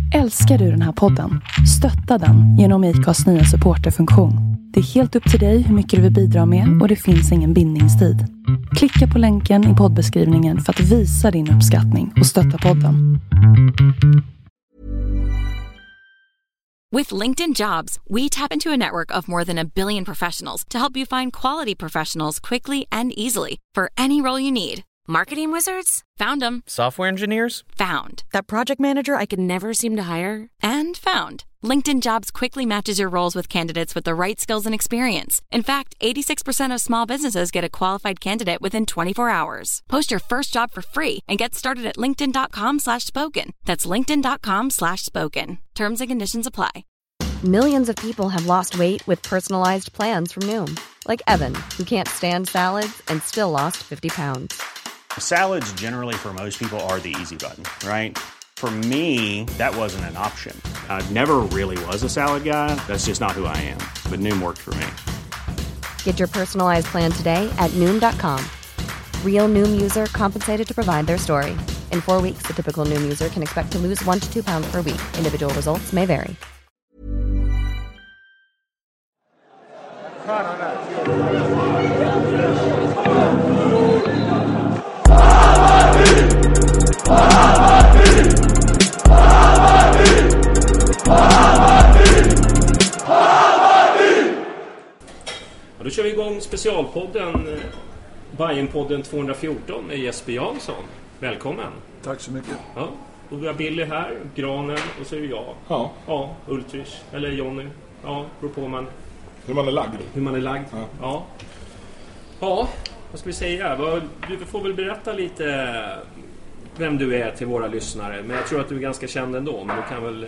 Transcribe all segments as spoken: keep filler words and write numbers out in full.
Älskar du den här podden? Stötta den genom I C A:s nya supporterfunktion. Det är helt upp till dig hur mycket du vill bidra med och det finns ingen bindningstid. Klicka på länken i poddbeskrivningen för att visa din uppskattning och stötta podden. With LinkedIn Jobs, we tap into a network of more than a billion professionals to help you find quality professionals quickly and easily for any role you need. Marketing wizards? Found them. Software engineers? Found. That project manager I could never seem to hire? And found. LinkedIn Jobs quickly matches your roles with candidates with the right skills and experience. In fact, eighty-six percent of small businesses get a qualified candidate within twenty-four hours. Post your first job for free and get started at linkedin.com slash spoken. That's linkedin.com slash spoken. Terms and conditions apply. Millions of people have lost weight with personalized plans from Noom. Like Evan, who can't stand salads and still lost fifty pounds. Salads generally for most people are the easy button, right? For me, that wasn't an option. I never really was a salad guy. That's just not who I am. But Noom worked for me. Get your personalized plan today at Noom dot com. Real Noom user compensated to provide their story. In four weeks, the typical Noom user can expect to lose one to two pounds per week. Individual results may vary. Då kör vi igång specialpodden Bajenpodden tvåhundrafjorton med Jesper Jansson. Välkommen. Tack så mycket. Ja, och vi har Billy här, Granen och så är det jag. Ja. Ja, Ultrich eller Jonny. Ja, beror på man hur man är lagd. Hur man är lagd. Ja. Ja. Ja, vad ska vi säga? Du får väl berätta lite vem du är till våra lyssnare. Men jag tror att du är ganska känd ändå, men du kan väl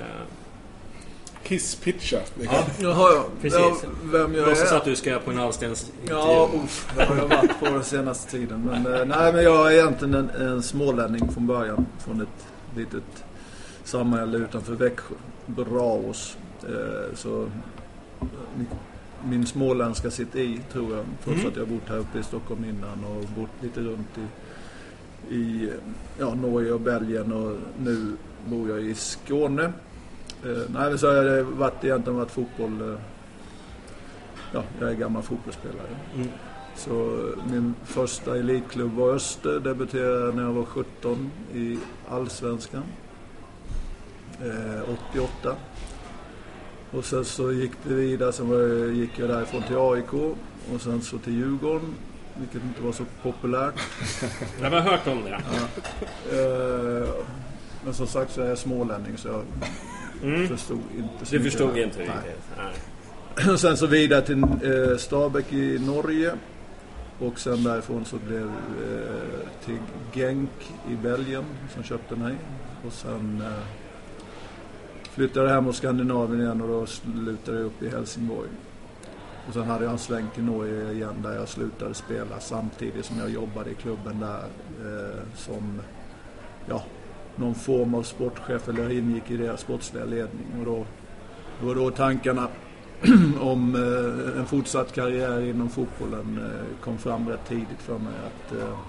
kisspitcha. Ja, jaha, ja. Precis. Ja, vem jag Låtsas är. att du ska på en allstens. Ja, uff, det har jag varit på den senaste tiden. Men, eh, nej, men jag är egentligen en, en smålänning från början. Från ett litet samhälle utanför Växjö. Braås. Eh, så min, min småländska sitter i, tror jag. Trots mm. att jag har bott här uppe i Stockholm innan och bott lite runt i, i ja, Norge och Belgien. Och nu bor jag i Skåne. Uh, nej, så har det varit, egentligen varit fotboll. Uh, ja, jag är gammal fotbollsspelare. Mm. Så min första elitklubb var Öster. Debuterade när jag var sjutton i Allsvenskan. Uh, åttioåtta. Och sen så gick det vidare. Sen var, gick jag därifrån till A I K. Och sen så till Djurgården. Vilket inte var så populärt. Jag har hört om det. Ja. Uh, men som sagt så är jag smålänning så jag... Mm. Förstod inte så du förstod där. inte riktigt. Nej. Och sen så vidare till eh, Stabæk i Norge. Och sen därifrån så blev eh, till Genk i Belgien som köpte mig. Och sen eh, flyttade jag hem mot Skandinavien igen och då slutade jag upp i Helsingborg. Och sen hade jag en sväng till Norge igen där jag slutade spela samtidigt som jag jobbade i klubben där eh, som ja någon form av sportchef eller ingick i deras sportsliga ledning. Och då var då tankarna om eh, en fortsatt karriär inom fotbollen eh, kom fram rätt tidigt för mig att, eh,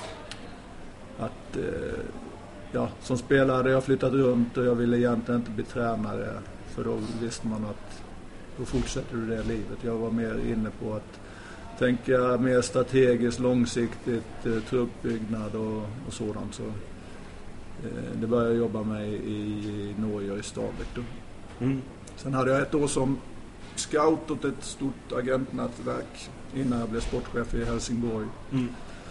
att eh, ja, som spelare hade jag flyttat runt och jag ville egentligen inte bli tränare för då visste man att då fortsätter du det livet. Jag var mer inne på att tänka mer strategiskt, långsiktigt, eh, truppbyggnad och, och sådant så det började jag jobba med i Norge och i Stabæk då. Mm. Sen hade jag ett år som scout åt ett stort agentnätverk innan jag blev sportchef i Helsingborg. Mm.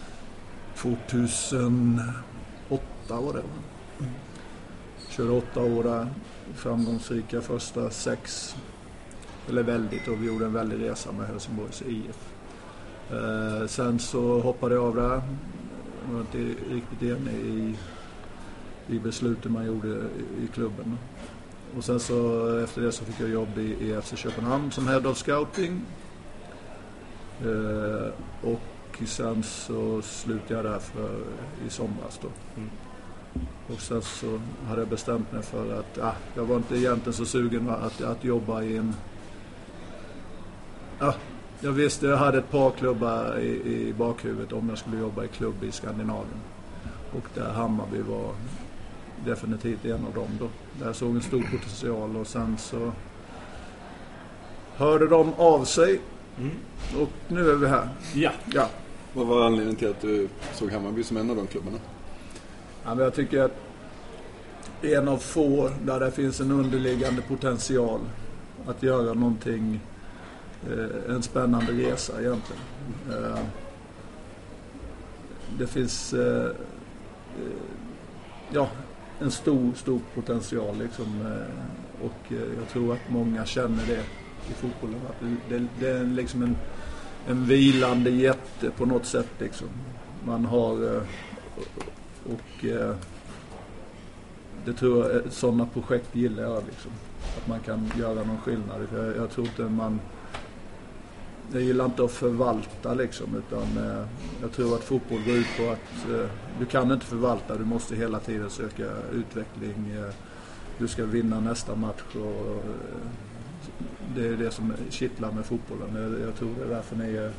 tjugohundraåtta var det. Mm. Körde åtta år där, framgångsrika första sex. Eller väldigt, och vi gjorde en väldig resa med Helsingborgs I F. Eh, sen så hoppade jag av där. Jag var inte riktigt enig i i beslutet man gjorde i klubben. Och sen så efter det så fick jag jobb i, i F C Köpenhamn som head of scouting. Eh, och sen så slutade jag där för, i somras då. Mm. Och sen så hade jag bestämt mig för att ah, jag var inte egentligen så sugen att, att jobba i en... Ah, jag visste jag hade ett par klubbar i, i bakhuvudet om jag skulle jobba i klubb i Skandinavien. Och där Hammarby var definitivt en av dem då. Där jag såg en stor potential och sen så hörde de av sig mm. och nu är vi här. Ja. Ja. Vad var anledningen till att du såg Hammarby som en av de klubbarna? Ja, men jag tycker att en av få där det finns en underliggande potential att göra någonting, eh, en spännande resa egentligen. Eh, det finns eh, eh, ja, en stor, stor potential liksom, eh, och eh, jag tror att många känner det i fotbollen. Att det, det är liksom en, en vilande jätte på något sätt liksom. Man har eh, och eh, det tror jag, sådana projekt gillar jag liksom. Att man kan göra någon skillnad. Jag, jag tror inte man jag gillar inte att förvalta liksom, utan eh, jag tror att fotboll går ut på att eh, du kan inte förvalta, du måste hela tiden söka utveckling. Eh, du ska vinna nästa match och eh, det är det som kittlar med fotbollen. Jag, jag tror det är därför ni är,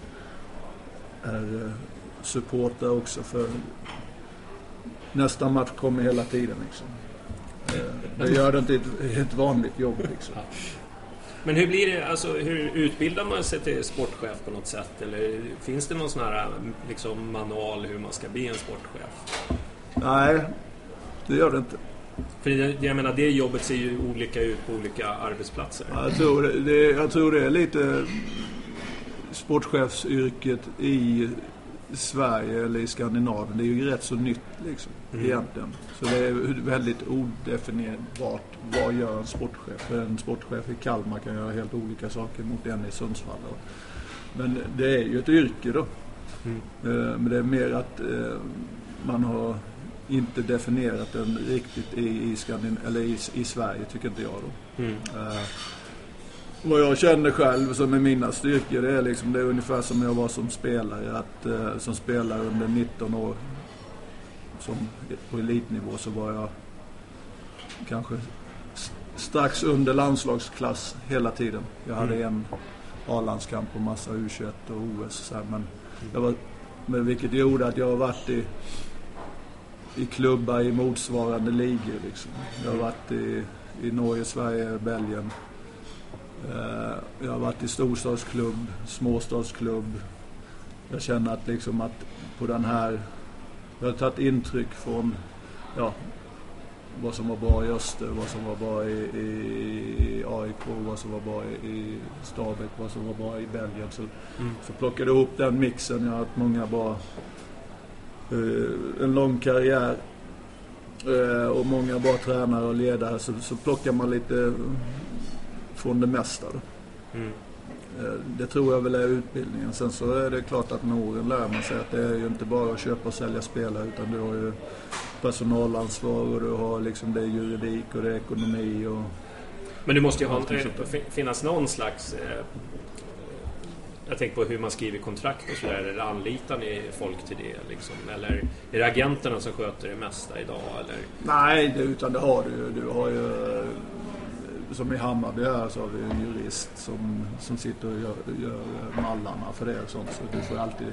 är supporter också, för nästa match kommer hela tiden liksom. Det gör det inte ett, ett vanligt jobb liksom. Men hur blir det, alltså hur utbildar man sig till sportchef på något sätt? Eller finns det någon sån här liksom manual hur man ska bli en sportchef? Nej, det gör det inte. För jag, jag menar, det jobbet ser ju olika ut på olika arbetsplatser. Jag tror det, det, jag tror det är lite sportchefsyrket i Sverige eller i Skandinavien. Det är ju rätt så nytt liksom, mm. egentligen. Så det är väldigt odefinierbart. Vad gör en sportchef? För en sportchef i Kalmar kan göra helt olika saker mot en i Sundsvall. Men det är ju ett yrke då. Mm. Men det är mer att man har inte definierat den riktigt i, i, Skandin- eller i, i Sverige, tycker inte jag då. Mm. Vad jag känner själv som är mina styrkor, det är liksom det är ungefär som jag var som spelare, att eh, som spelare under nitton år som på elitnivå så var jag kanske strax under landslagsklass hela tiden. Jag hade mm. en A-landskamp och massa U tjugoett och O S så här, men jag var, men vilket gjorde att jag har varit i i klubbar i motsvarande ligor liksom. Jag har varit i, i Norge, Sverige, Belgien. Jag har varit i storstadsklubb, småstadsklubb. Jag känner att liksom att på den här, jag har tagit intryck från ja, vad som var bra i Öster, vad som var bra i, i A I K, vad som var bra i, i Stabæk, vad som var bra i Belgien. Så, mm. så plockade jag ihop den mixen. Jag har haft många bra, uh, en lång karriär uh, och många bra tränare och ledare. Så, så plockar man lite från det mesta då. Mm. Det tror jag väl är utbildningen. Sen så är det klart att med åren lär man sig att det är ju inte bara att köpa och sälja spelare, utan du har ju personalansvar och du har liksom det är juridik och det är ekonomi och... Men det måste ju ha, finnas någon slags eh, jag tänker på hur man skriver kontrakt och sådär, eller anlitar ni folk till det liksom, eller är det agenterna som sköter det mesta idag eller? Nej, det, utan det har du du har ju som i Hammarby här så har vi en jurist som, som sitter och gör, gör mallarna för det och sånt, så du får alltid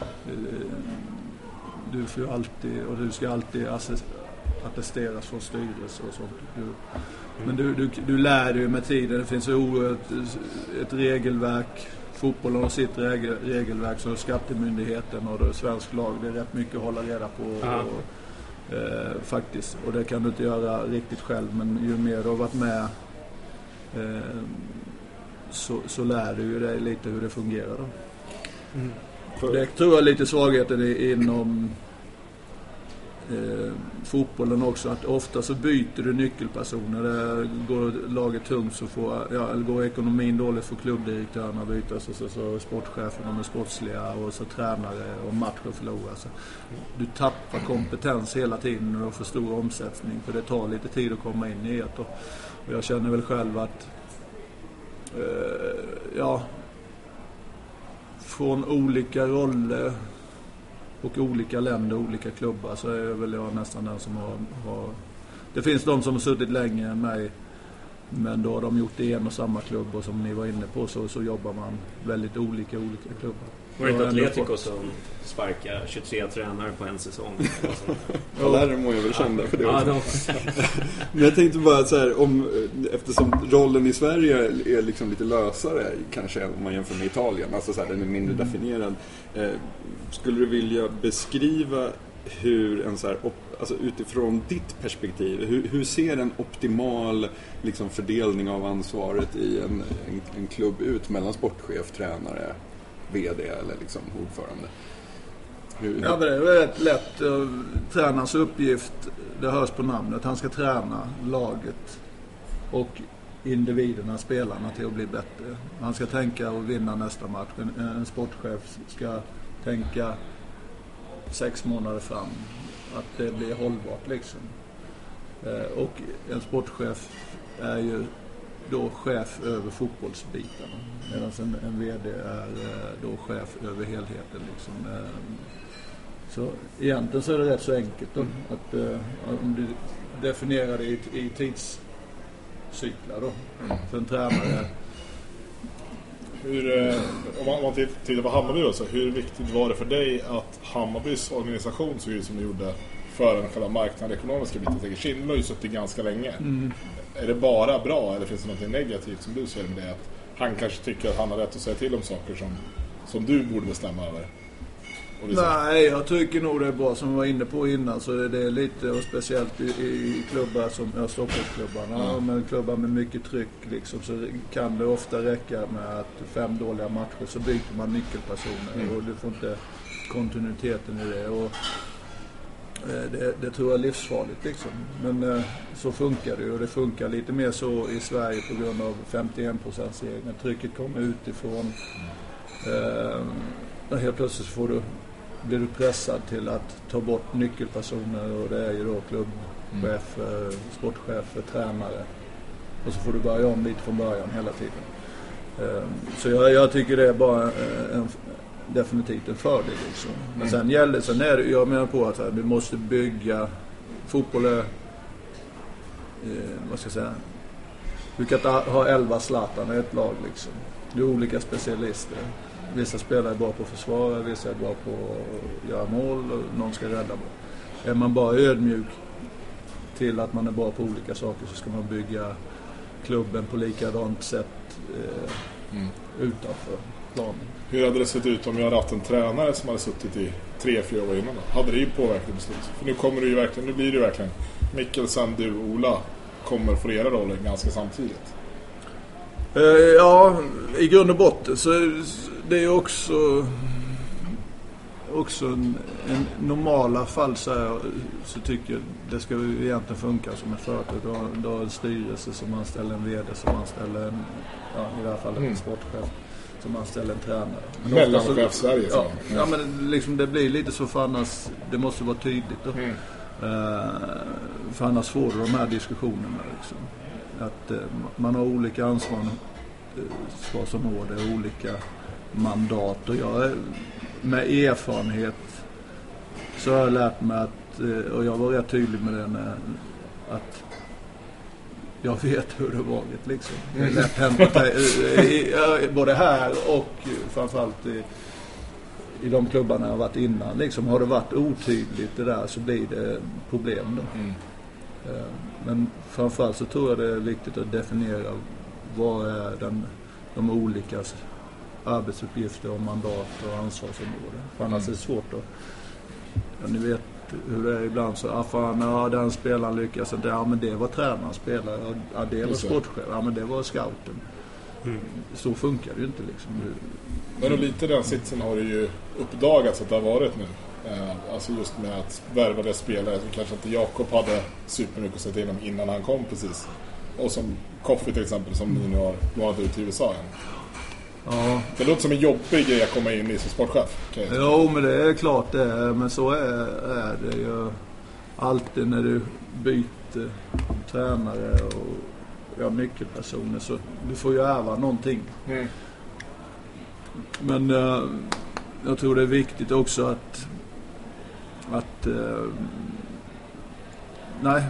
du får alltid och du ska alltid attesteras från styrelse och sånt. Du, mm. Men du, du, du lär dig med tiden, det finns ett, ett regelverk, fotbollen har sitt regel, regelverk, så skattemyndigheten och det svensk lag, det är rätt mycket att hålla reda på och, eh, faktiskt, och det kan du inte göra riktigt själv, men ju mer du har varit med Eh, så, så lär du ju dig lite hur det fungerar då. Mm. Det tror jag är lite svagheten inom eh, fotbollen också, att ofta så byter du nyckelpersoner. Där går laget tungt så får, ja, eller går ekonomin dåligt för klubbdirektörerna bytas och så, så sportchefen och med sportsliga och så tränare och matcher förlorar. Så du tappar kompetens hela tiden och får stor omsättning, för det tar lite tid att komma in i det. Och Och jag känner väl själv att eh, ja, från olika roller och olika länder, olika klubbar, så är väl jag nästan den som har, har det finns de som har suttit längre än mig, men då har de gjort det i en och samma klubb, och som ni var inne på så, så jobbar man väldigt olika olika klubbar. Var det inte Atletico som sparkar tjugotre tränare på en säsong? Ja, där må jag väl känna för det. Ja, de... Men jag tänkte bara så här, om, eftersom rollen i Sverige är liksom lite lösare kanske om man jämför med Italien, alltså så här, den är mindre mm. definierad. Eh, skulle du vilja beskriva hur en så här, alltså utifrån ditt perspektiv, hur, hur ser en optimal liksom fördelning av ansvaret i en, en, en klubb ut mellan sportchef, tränare, vd eller liksom ordförande? Hur, ja, men det är rätt lätt. Tränarens uppgift, det hörs på namnet, han ska träna laget och individerna, spelarna till att bli bättre. Han ska tänka och vinna nästa match. En, en sportchef ska tänka sex månader fram, att det blir hållbart liksom. Eh, och en sportchef är ju då chef över fotbollsbitarna, medan en, en vd är eh, då chef över helheten liksom. Eh, så egentligen så är det rätt så enkelt då, att eh, om du definierar det i, i tidscyklar då, för en tränare. Hur, eh, om, man, om man tittar på Hammarby då, så hur viktigt var det för dig att Hammarbys organisation såg ut som det gjorde för den själva marknaden, ekonomiska biten? Kindle har ju suttit ganska länge. Mm. Är det bara bra eller finns det något negativt som du ser med det? Att han kanske tycker att han har rätt att säga till om saker som, som du borde bestämma över? Nej, jag tycker nog det är bra, som jag var inne på innan, så det är lite, och speciellt i, i klubbar som ja, Stockholmsklubbarna, mm. men klubbar med mycket tryck liksom, så kan det ofta räcka med att fem dåliga matcher så byter man nyckelpersoner mm. och du får inte kontinuiteten i det, och eh, det, det tror jag är livsfarligt liksom. Men eh, så funkar det, och det funkar lite mer så i Sverige på grund av femtioen procent när trycket kommer utifrån. Eh, helt plötsligt får du blir du pressad till att ta bort nyckelpersoner, och det är ju då klubbchef, mm. sportchef, tränare, och så får du börja om lite från början hela tiden. Så jag, jag tycker det är bara en, definitivt en fördel liksom. Men mm. sen gäller sen är det, jag menar på att här, vi måste bygga fotboll är, eh, vad ska jag säga, du kan ha elva Zlatan i ett lag liksom. Det är olika specialister. Vissa spelare är bra på att försvara, vissa är bra på att göra mål och någon ska rädda mål. Är man bara ödmjuk till att man är bra på olika saker, så ska man bygga klubben på likadant sätt eh, mm. utanför planen. Hur hade det sett ut om jag hade haft en tränare som hade suttit i tre, fyra år innan då? Hade det ju påverkat beslut? För nu kommer det ju verkligen, nu blir det ju verkligen Mikkelsen, du och Ola kommer få era roller ganska samtidigt. Uh, ja, i grund och botten så det är också också en, en normala fall så, här, så tycker jag det ska ju egentligen funka som ett företag. Då, då har en styrelse som anställer en vd, som anställer en, ja, i det här fallet en mm. sportchef, som anställer en tränare. Mellanchef Sverige. Ja, ja. ja, men liksom det blir lite så, för annars det måste vara tydligt då. Mm. Uh, för annars får du de här diskussionerna liksom. Att uh, man har olika ansvar ansvarsområden, olika mandat, och jag med erfarenhet så har jag lärt mig att, och jag var rätt tydlig med det, när, att jag vet hur det varit liksom. Det är lätt hänt både här och framförallt i, i de klubbarna jag har varit innan liksom. Har det varit otydligt det där, så blir det problem då. Mm. Men framförallt så tror jag det är viktigt att definiera vad är den, de olika arbetsuppgifter och mandat och ansvarsområden. För annars mm. är det svårt att, ja, ni vet hur det är ibland, så ah, fan, ja, den spelaren lyckas inte, ja men det var tränaren spelare, ja det var sportchef, ja men det var scouten. Mm. Så funkar det ju inte liksom. Men lite den sitsen har det ju uppdagats att det har varit nu. Eh, alltså just med att värva det spelare som kanske inte Jakob hade supermycket att säga till om innan han kom precis. Och som Koffi till exempel, som ni nu har lånat ut till U S A än. Ja. Det låter som en jobbig grej att komma in i som sportchef. Okay. Jo, men det är klart det är. Men så är, är det ju alltid när du byter tränare och ja, nyckelpersoner, så du får ju ärva någonting. Mm. Men uh, jag tror det är viktigt också att att uh, nej,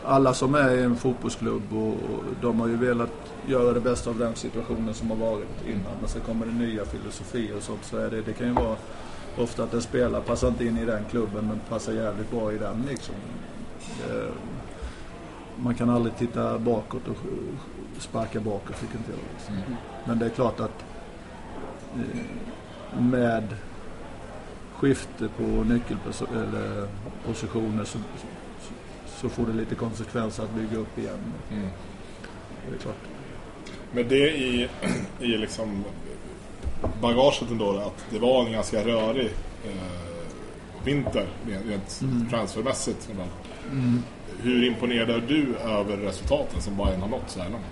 alla som är i en fotbollsklubb och, och de har ju velat göra det bästa av den situationen som har varit innan. Men så kommer det nya filosofier och sånt, så är det, det kan ju vara ofta att en spelare passar inte in i den klubben men passar jävligt bra i den liksom. Det, man kan aldrig titta bakåt och sparka bakåt, fick inte jag liksom. Mm. Men det är klart att med skifte på nyckelpositioner så, så får det lite konsekvenser att bygga upp igen. Mm. Det är klart. Men det i, i liksom bagaget ändå, att det var en ganska rörig eh, vinter rent mm. transfermässigt. Mm. Hur imponerad är du över resultaten som Bayern har nått så här långt?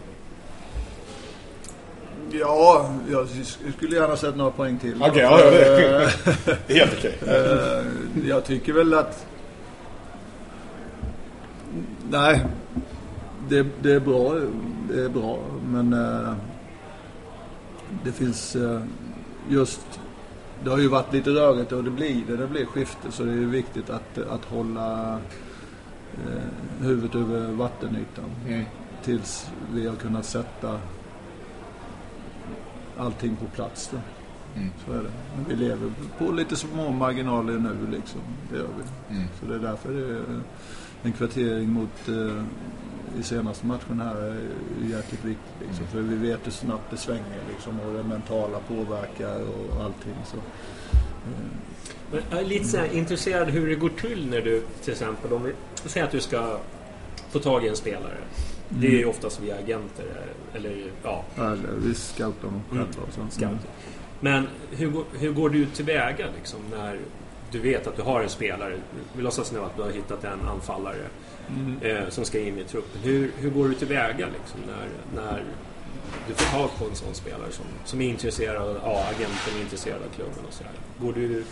Ja, jag skulle gärna sett några poäng till. Okej, okay, ja, det är helt okej. Okay. Jag tycker väl att nej, det, det är bra, det är bra, men det finns just, det har ju varit lite rörigt och det blir det, det blir skifte, så det är viktigt att, att hålla huvudet över vattenytan mm. tills vi har kunnat sätta allting på plats då. Mm. Så är det. Men vi lever på lite små marginaler nu liksom. Det gör vi. Mm. Så det är därför det är en kvartering mot eh, i senaste matchen här är jäkligt viktigt liksom. Mm. För vi vet hur snabbt det svänger liksom, och det mentala påverkar och allting så. Eh. Men jag är lite så här intresserad hur det går till när du till exempel, om vi säger att du ska få tag i en spelare. Mm. Det är ju oftast via agenter eller ja. Eller vi scoutar dem själva mm. och sånt. Mm. Men hur, hur går du tillväga liksom när du vet att du har en spelare? Vi låtsas nu att du har hittat en anfallare mm. eh, som ska in i truppen. Hur, hur går du tillväga liksom när, när du får tag på en sån spelare som, som är intresserad, ja, agenten är intresserad av klubben och så här. Går du,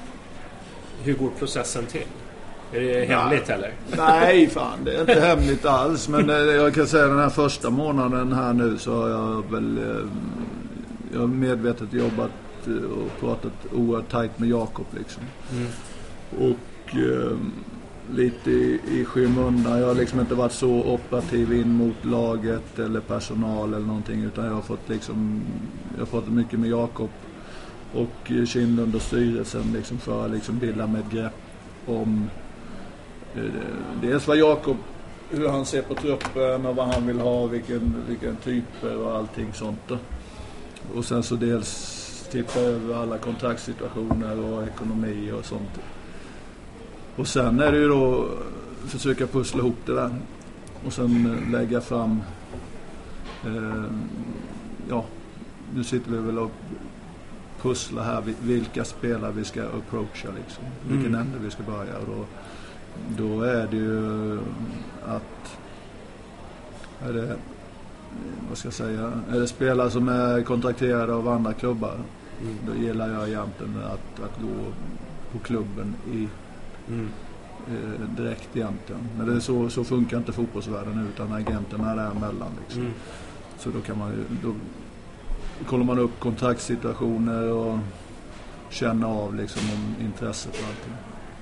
hur går processen till? Är det hemligt Nej. eller? Nej, fan, det är inte hemligt alls. Men jag kan säga den här första månaden här nu så har jag väl jag har medvetet jobbat och pratat oerhört tajt med Jakob liksom. Mm. Och eh, lite i, i skymundan. Jag har liksom inte varit så operativ in mot laget eller personal eller någonting, utan jag har fått liksom, jag har pratat mycket med Jakob och Kindlund och styrelsen liksom för att liksom bilda med ett grepp om dels vad Jakob, hur han ser på truppen och vad han vill ha, vilken, vilken typer och allting sånt då. Och sen så dels titta över alla kontraktssituationer och ekonomi och sånt. Och sen är det ju då försöka pussla ihop det där och sen lägga fram eh, ja, nu sitter vi väl och pussla här vilka spelare vi ska approacha liksom, vilken mm. ände vi ska börja, och då Då är det ju att är det, vad ska jag säga, är det spelare som är kontrakterade av andra klubbar, mm. då gillar jag egentligen att, att gå på klubben i mm. eh, direkt egentligen. Men det är så, så funkar inte fotbollsvärlden nu, utan agenterna är där emellan liksom. Mm. Så då kan man ju, då kollar man upp kontraktssituationer och känna av liksom om intresset och allting.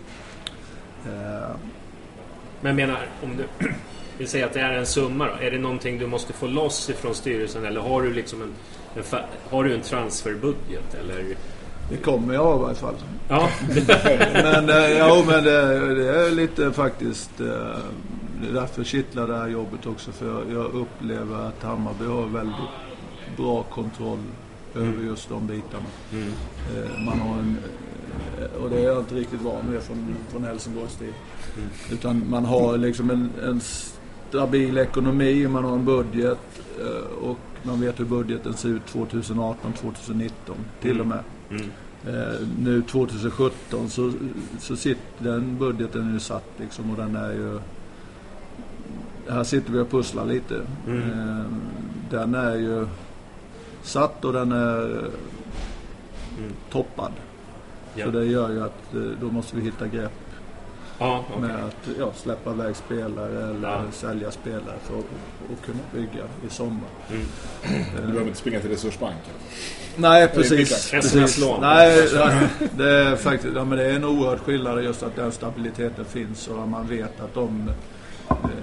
Men menar, om du vill säga att det är en summa då, är det någonting du måste få loss ifrån styrelsen, eller har du liksom en, en har du en transferbudget eller? Det kommer jag i alla fall. Ja. men ja, men det, det är lite faktiskt det är därför kittlar det här jobbet också, för jag, jag upplever att Hammarby har väldigt bra kontroll mm. över just de bitarna. Mm. Man har en, och det är jag inte riktigt van med från, från Helsingborgs tid. Mm. Utan man har liksom en, en stabil ekonomi, man har en budget och man vet hur budgeten ser ut tjugoarton tjugonitton till och med. Mm. Eh, nu tjugosjutton så, så sitter den budgeten är satt liksom, och den är ju, här sitter vi och pusslar lite. Mm. Eh, den är ju satt och den är mm. toppad. Ja. Så det gör ju att då måste vi hitta grepp ja, okay. med att ja, släppa iväg spelare eller ja. sälja spelare för att och kunna bygga i sommar. Mm. Du behöver inte springa till Resursbanken. Nej, precis. precis. Nej, det är faktiskt ja, men det är en oerhört skillnad just att den stabiliteten finns och man vet att de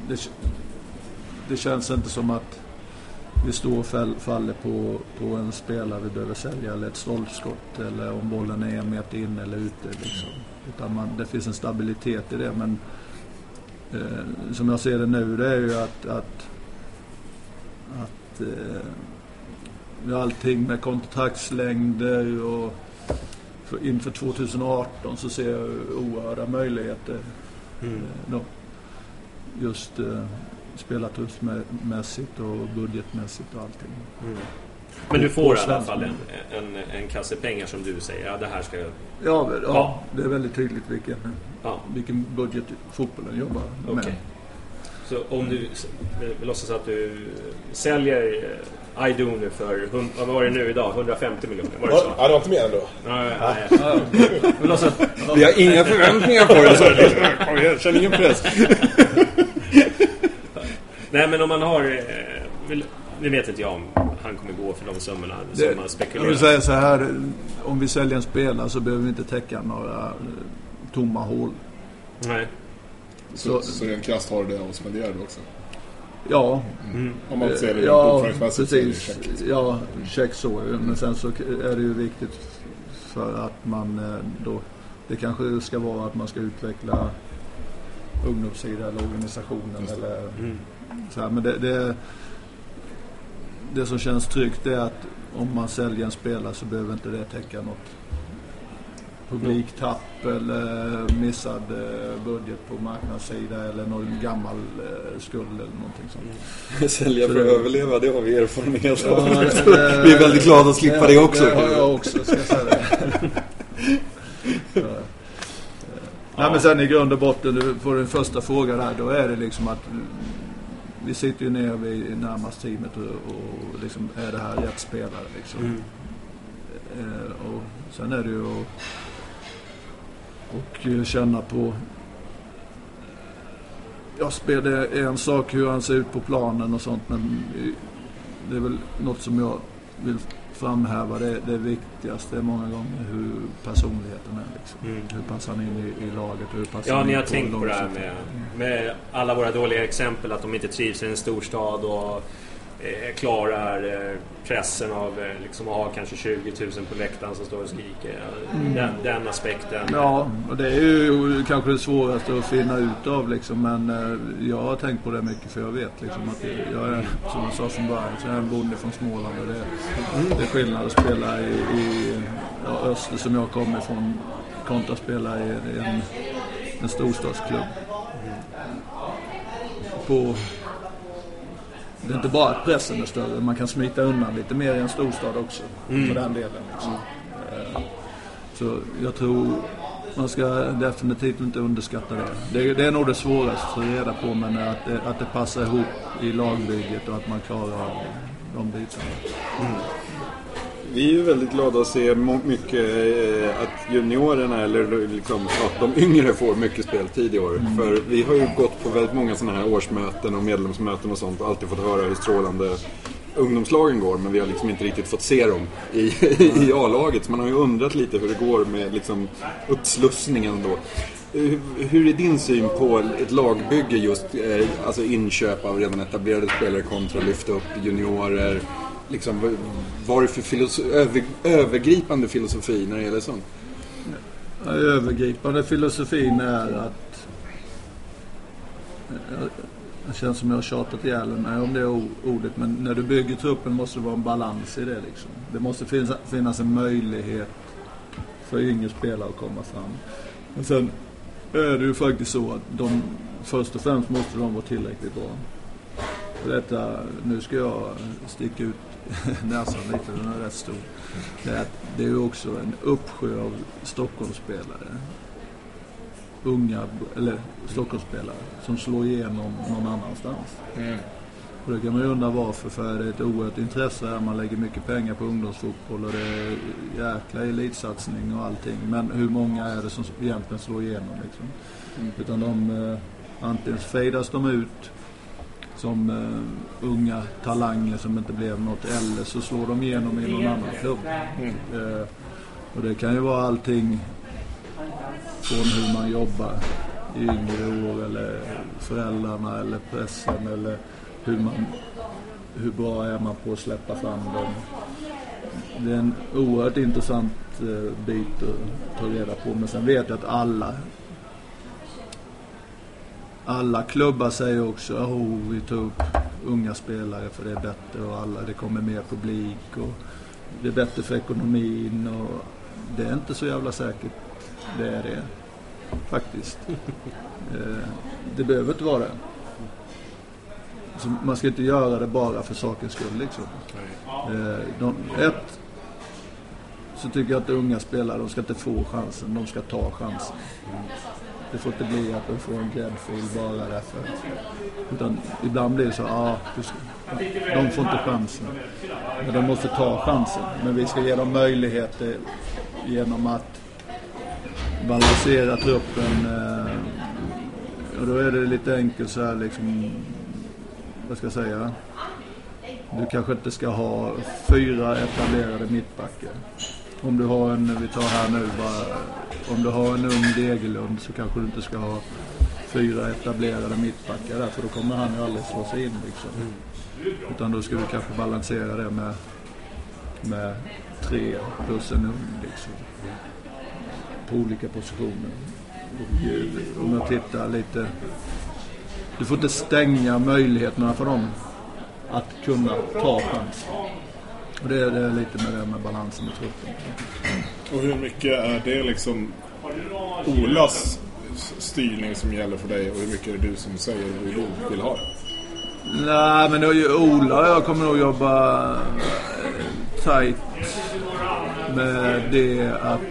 det, det känns inte som att vi står och fall, faller på, på en spelare vi behöver sälja eller ett stolpskott eller om bollen är en meter in eller ute liksom. Utan man, det finns en stabilitet i det, men eh, som jag ser det nu, det är ju att att, att eh, allting med kontraktslängder och för, inför tjugo arton så ser jag oerhörda möjligheter mm. eh, då, just eh, spelartruppsmässigt och budgetmässigt och allting. Mm. Men du får i alla fall en, en, en kasse pengar som du säger, ja det här ska jag... Ja, ja, ja. Det är väldigt tydligt vilken, ja. vilken budget fotbollen jobbar okay. med. Så om du, vi låtsas att du säljer I Do nu för, vad var det nu idag, hundrafemtio miljoner, var det så? Ja, det var inte mer ändå. Nej, nej, nej. Vi låtsas... Vi har inga förväntningar på det, så jag känner ingen press. Nej, men om man har... Nu vet inte jag om han kommer gå för de summorna som det, man spekulerar. Jag vill säga så här, om vi säljer en spelare så behöver vi inte täcka några tomma hål. Nej. Så, så, så rent krasst har du det och spenderar du också? Ja. Mm. Om man ser det ja, precis. Check, liksom. Ja, check så. Men sen så är det ju viktigt för att man då... Det kanske ska vara att man ska utveckla ungdomssida eller organisationen eller mm. så här, men det, det det som känns tryggt är att om man säljer en spelare så behöver inte det täcka något publiktapp mm. eller missad budget på marknadssida eller någon gammal skuld eller någonting sånt. Mm. Sälja för att överleva, det har vi erfarenhet av. Ja, det, vi är väldigt glada att slippa det, det också. Det har jag också, ska jag säga det. Ja. Nej, men sen i grund och botten, du får den första frågan där, då är det liksom att vi sitter ju ner vid närmast teamet och, och liksom, är det här rätt spelare liksom. Mm. Eh, och sen är det ju att och känna på jag spelar en sak hur han ser ut på planen och sånt, men det är väl något som jag vill framhäva, det, det viktigaste är många gånger hur personligheten är liksom. Mm. Hur passar han in i, i laget, hur passar ja, ni har tänkt på det här med, med alla våra dåliga exempel, att de inte trivs i en storstad och eh, klarar eh, pressen av eh, liksom att ha kanske tjugo tusen på läktaren som står och skriker. Mm. Den, den aspekten. Ja, och det är ju kanske det svåraste att finna ut av liksom, men eh, jag har tänkt på det mycket, för jag vet liksom att jag är, som jag sa från början, så jag är en bonde från Småland och det, mm. det är skillnad att spela i, i ja, Öster som jag kommer ifrån kontra spela i, i en, en storstadsklubb. Mm. På det är inte bara att pressen är större, man kan smita undan lite mer i en storstad också, mm. på den delen liksom. Mm. Så jag tror man ska definitivt inte underskatta det. Det, det är nog det svåraste att reda på, men att det, att det passar ihop i lagbygget och att man klarar de bitarna. Mm. Vi är ju väldigt glada att se mycket att juniorerna eller liksom, att de yngre får mycket speltid i år. Mm. För vi har ju gått på väldigt många sådana här årsmöten och medlemsmöten och sånt och alltid fått höra hur strålande ungdomslagen går, men vi har liksom inte riktigt fått se dem i, i A-laget. Så man har ju undrat lite hur det går med liksom uppslussningen då. Hur är din syn på ett lagbygge just, alltså inköp av redan etablerade spelare kontra lyfta upp juniorer? Liksom, vad är det för filosofi, över, övergripande filosofi när det gäller sånt? Ja, övergripande filosofin är att det känns som jag har tjatat ihjäl mig om det är ordet, men när du bygger truppen måste det vara en balans i det liksom. Det måste finnas, finnas en möjlighet för yngre spelare att komma fram. Men sen är det ju faktiskt så att de, först och främst måste de vara tillräckligt bra. För detta, nu ska jag sticka ut näsan lite, den är rätt stor. Det är, det är ju också en uppsjö av Stockholmsspelare. Unga, eller Stockholmsspelare som slår igenom någon annanstans. Mm. Och det kan man ju undra varför, för det är ett oerhört intresse här. Man lägger mycket pengar på ungdomsfotboll och det är jäkla elitsatsning och allting. Men hur många är det som egentligen slår igenom liksom? Mm. Utan de, eh, antingen fejdas de ut som uh, unga talanger som inte blev något, eller så slår de igenom i någon annan klubb. Mm. Uh, och det kan ju vara allting från hur man jobbar i yngre år, eller föräldrarna eller pressen, eller hur man hur bra är man på att släppa fram dem. Det är en oerhört intressant eh, bit att ta reda på, men sen vet jag att alla alla klubbar säger också att oh, vi tar upp unga spelare för det är bättre, och alla, det kommer mer publik och det är bättre för ekonomin, och det är inte så jävla säkert det är det faktiskt. eh, det behöver inte vara det. Så man ska inte göra det bara för sakens skull liksom. Eh, de, ett så tycker jag att unga spelare, de ska inte få chansen, de ska ta chansen. Det får inte bli att de får en gräddfil bara därför. Utan ibland blir det så, ja, ah, de får inte chansen. Men de måste ta chansen. Men vi ska ge dem möjligheter genom att balansera truppen. Eh, och då är det lite enkelt så här liksom, vad ska jag säga? Du kanske inte ska ha fyra etablerade mittbackar. Om du har en, vi tar här nu bara, om du har en ung Degerlund så kanske du inte ska ha fyra etablerade mittbackar där, för då kommer han ju aldrig slå sig in liksom. Utan då ska du kanske balansera det med, med tre plus en ung liksom. På olika positioner. Och om jag tittar lite, du får inte stänga möjligheterna för dem att kunna ta chans. Och det är, det är lite med det med balansen i truppen. Och hur mycket är det liksom Olas styrning som gäller för dig, och hur mycket är det du som säger hur du vill ha det? Nej, men det är ju Ola, jag kommer nog jobba tajt med det att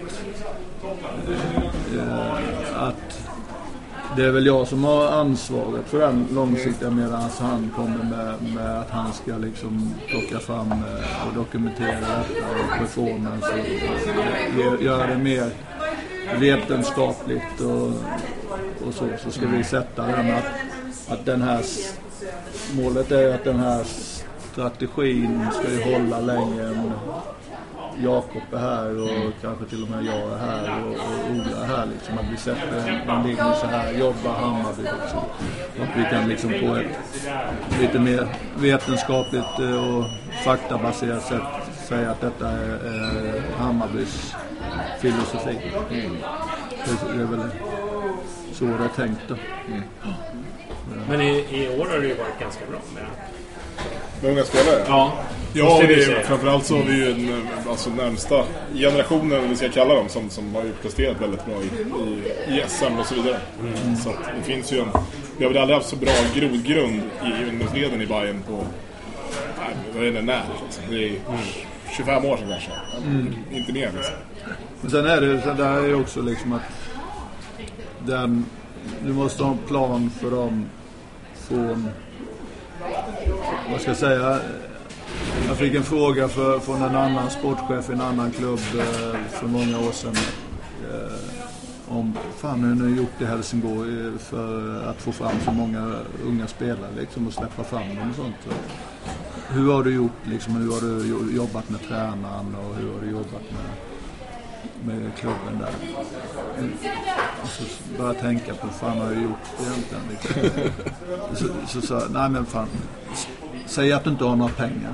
äh, att det är väl jag som har ansvaret för den långsiktiga, medan han kommer med, med att han ska liksom plocka fram och dokumentera detta och performance och göra det mer vetenskapligt och, och så, så ska vi sätta den att, att den här målet är att den här strategin ska ju hålla längre än Jakob är här och kanske till och med jag är här och, och Ola är här liksom, att vi sätter en linje så här, jobbar Hammarby liksom. Och att vi kan liksom på ett lite mer vetenskapligt och faktabaserat sätt säga att detta är, är Hammarbys filosofi. Mm. Det, det är väl så det är tänkt då. Mm. Men i, i år har det ju varit ganska bra med med unga spelare? Ja. Ja, det är, framförallt så har vi ju en, alltså närmsta generationen, vi ska kalla dem, som, som har ju presterat väldigt bra i, i, i S M och så vidare. Mm. Så att det finns ju en, vi har väl aldrig haft så bra grogrund i ungdomsleden i Bayern på, nej, vad är det när? Liksom. Det är mm. tjugofem år sedan kanske. Mm. Inte mer liksom. Men sen är det, sen där är det också liksom att den, du måste ha en plan för dem från, vad ska jag säga, jag fick en fråga för, från en annan sportchef i en annan klubb eh, för många år sedan eh, om fan hur ni har gjort i Helsingborg för att få fram så många unga spelare liksom, och släppa fram dem och sånt. Så, hur har du gjort liksom, hur har du jobbat med tränaren och hur har du jobbat med med klubben där. Och så började jag tänka på fan har jag gjort egentligen liksom. Så sa så, nej men fan, säg att du inte har några pengar.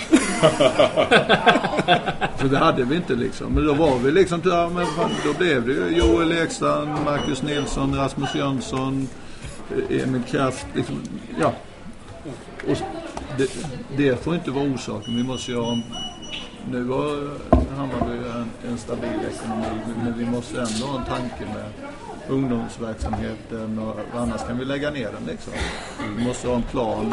Så det hade vi inte liksom. Men då var vi liksom, ja, men fan, då blev det ju Joel Ekstrand, Marcus Nilsson, Rasmus Jönsson, Emil Kraft liksom, ja. Och det, det får inte vara orsaken. Vi måste ju ha, nu har Hammarby en, en stabil ekonomi, men vi måste ändå ha en tanke med ungdomsverksamheten, och annars kan vi lägga ner den liksom. Vi måste ha en plan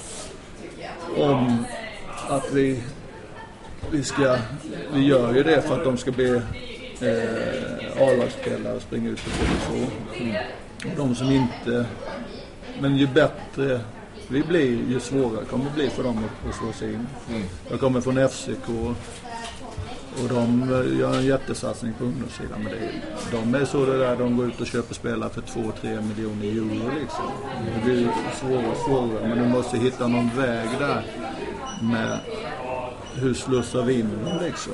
om att vi vi ska vi gör ju det för att de ska bli eh, A-lagsspelare och springa ut på så. Mm. De som inte, men ju bättre vi blir, ju svårare kommer det bli för dem att, att slå sig in. Mm. Jag kommer från F C K och de gör en jättesatsning på ungdomssidan, men det, de är så det där, de går ut och köper spelare för två till tre miljoner euro liksom. Det blir svårare och svårare, men du måste hitta någon väg där med hur slussar vi in dem liksom.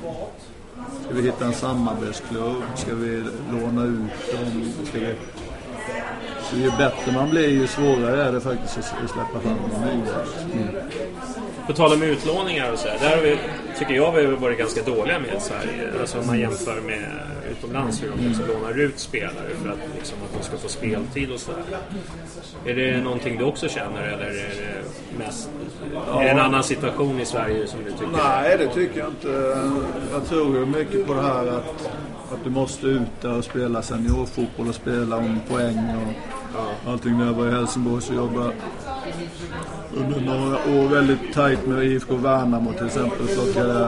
Ska vi hitta en samarbetsklubb? Ska vi låna ut dem? Ska vi Så ju bättre man blir, ju svårare är det faktiskt att släppa fram de nya. Mm. På tal om utlåningar och så här, där har vi, tycker jag vi har varit ganska dåliga med Sverige. Alltså om man jämför med utomlands hur de också lånar ut spelare för att, liksom, att de ska få speltid och så där. Är det någonting du också känner eller är det mest ja. är det en annan situation i Sverige som du tycker? Nej, det tycker jag inte. Jag tror mycket på det här att, att du måste ut där och spela seniorfotboll och spela om poäng och ja. allting. När jag var i Helsingborg så jobbade under några år väldigt tajt med I F K Värnamo till exempel. Så jag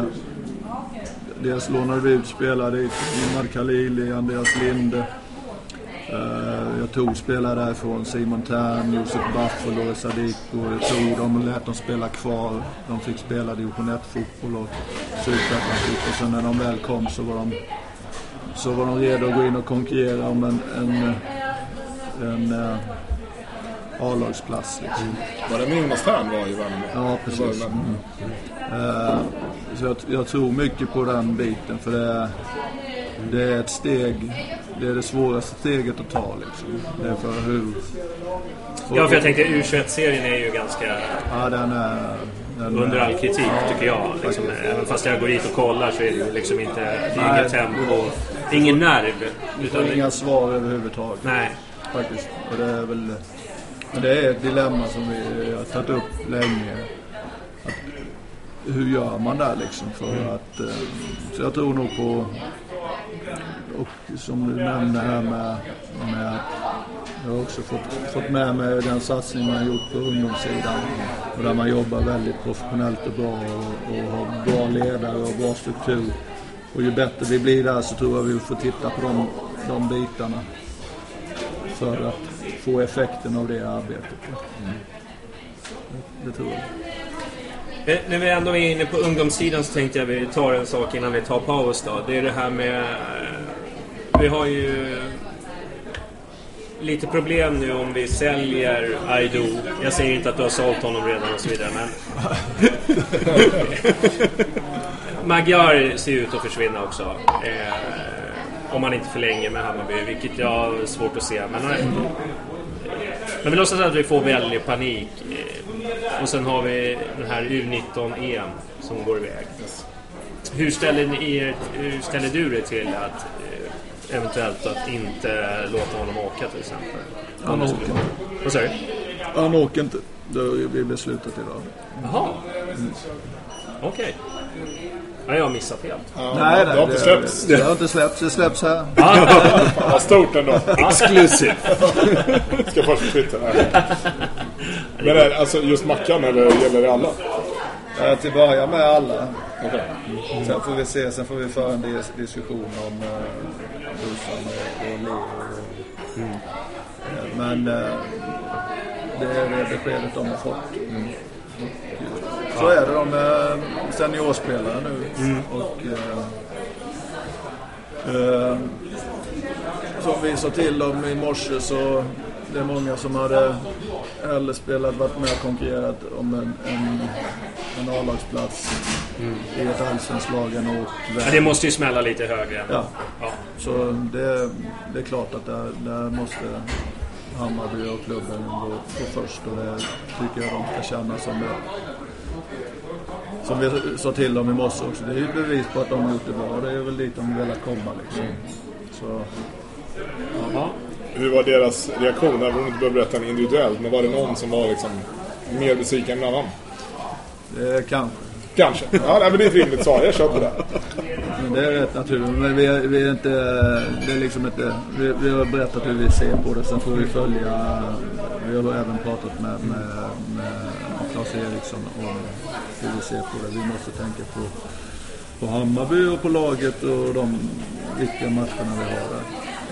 dels lånade vi ut spelare dit, Imad Khalili, Andreas Linde. Jag tog spelare därifrån, Simon Tern, Josef Baff och Loris Sadiko. Jag tog dem och lät dem spela kvar. De fick spela division ett-fotboll och superettan-fotboll. Och sen när de väl kom så var de, så var de redo att gå in och konkurrera om en, en, en, en A-lagsplats. Liksom. Var det Jonas Tern var i Värnamo? Ja, precis. Mm. Uh, så jag, jag tror mycket på den biten för det, det är ett steg, det är det svåraste steget att ta liksom. Det är för hur... För ja, för jag tänkte U tjugoett-serien är ju ganska ja, den är, den under all kritik ja, tycker jag. Liksom, även fast jag går dit och kollar så är det ju liksom inte, det är inget tempo, det är ingen nerv. Utan det är inga svar överhuvudtaget. Nej. Faktiskt. Och det är väl... Men det är ett dilemma som vi har tagit upp länge. Att, hur gör man där liksom för mm. att... Eh, så jag tror nog på... Och som du nämnde här med... med att jag har också fått, fått med mig den satsning man har gjort på ungdomssidan. Och där man jobbar väldigt professionellt och bra. Och, och har bra ledare och bra struktur. Och ju bättre vi blir där så tror jag vi får titta på de, de bitarna. För att få effekten av det arbetet. Mm. Det, det tror jag. När vi ändå är inne på ungdomssidan så tänkte jag vi tar en sak innan vi tar paus då. Det är det här med... Vi har ju lite problem nu om vi säljer Aido. Jag säger inte att du har sålt honom redan och så vidare, men... Magyar ser ut att försvinna också. Eh, om man inte förlänger med Hammarby, vilket jag har svårt att se. Men, men vi låtsas att vi får väldigt panik. Och sen har vi den här U nitton-E M som går iväg. Hur ställer, ni er, hur ställer du dig till att eventuellt att inte låta honom åka till exempel? Han åker inte. Vad säger du? Han åker inte. Det har vi beslutat idag. Jaha. Mm. Okej. Okay. Nej, jag har missat helt. Ja, nej, nej, det har inte släppts. Det har inte släppts, det släpps här. Ja, stort ändå. Exklusiv. Ska först på Twitter. Men är det alltså just Mackan eller gäller det alla? Ja, till början med alla. Okay. Mm. Sen får vi se, sen får vi föra en dis- diskussion om uh, Busan och, och Leo. Och, mm. uh, men uh, det är det beskedet de har fått. Mm. Så är det de med seniorspelare nu. Mm. Och uh, uh, som vi sa till dem i morse så det är många som hade hellre spelat, varit med och konkurrerat om en, en, en A-lagsplats mm. i ett allsvenskt lag än åkt. Ja, det måste ju smälla lite högre. Ja. Ja. Så det, det är klart att där, där måste Hammarby och klubben gå, gå först. Och det tycker jag de ska känna som det. Som vi sa till dem i morse också. Det är ju ett bevis på att de har gjort det bra. Det är väl dit de vill komma liksom. Så, ja. Hur var deras reaktion? Jag vill inte behöva berätta individuellt, men var det någon som var liksom mer besviken än annan? Det kanske. Kanske. Ja, men det är ett rimligt svar. Jag köper det. Men det är rätt naturligt. Men vi är, vi är inte... Det är liksom inte... Vi, vi har berättat hur vi ser på det. Sen får vi följa... Vi har även pratat med, med, med Claes Eriksson om hur vi ser på det. Vi måste tänka på, på Hammarby och på laget och de viktiga matcherna vi har där.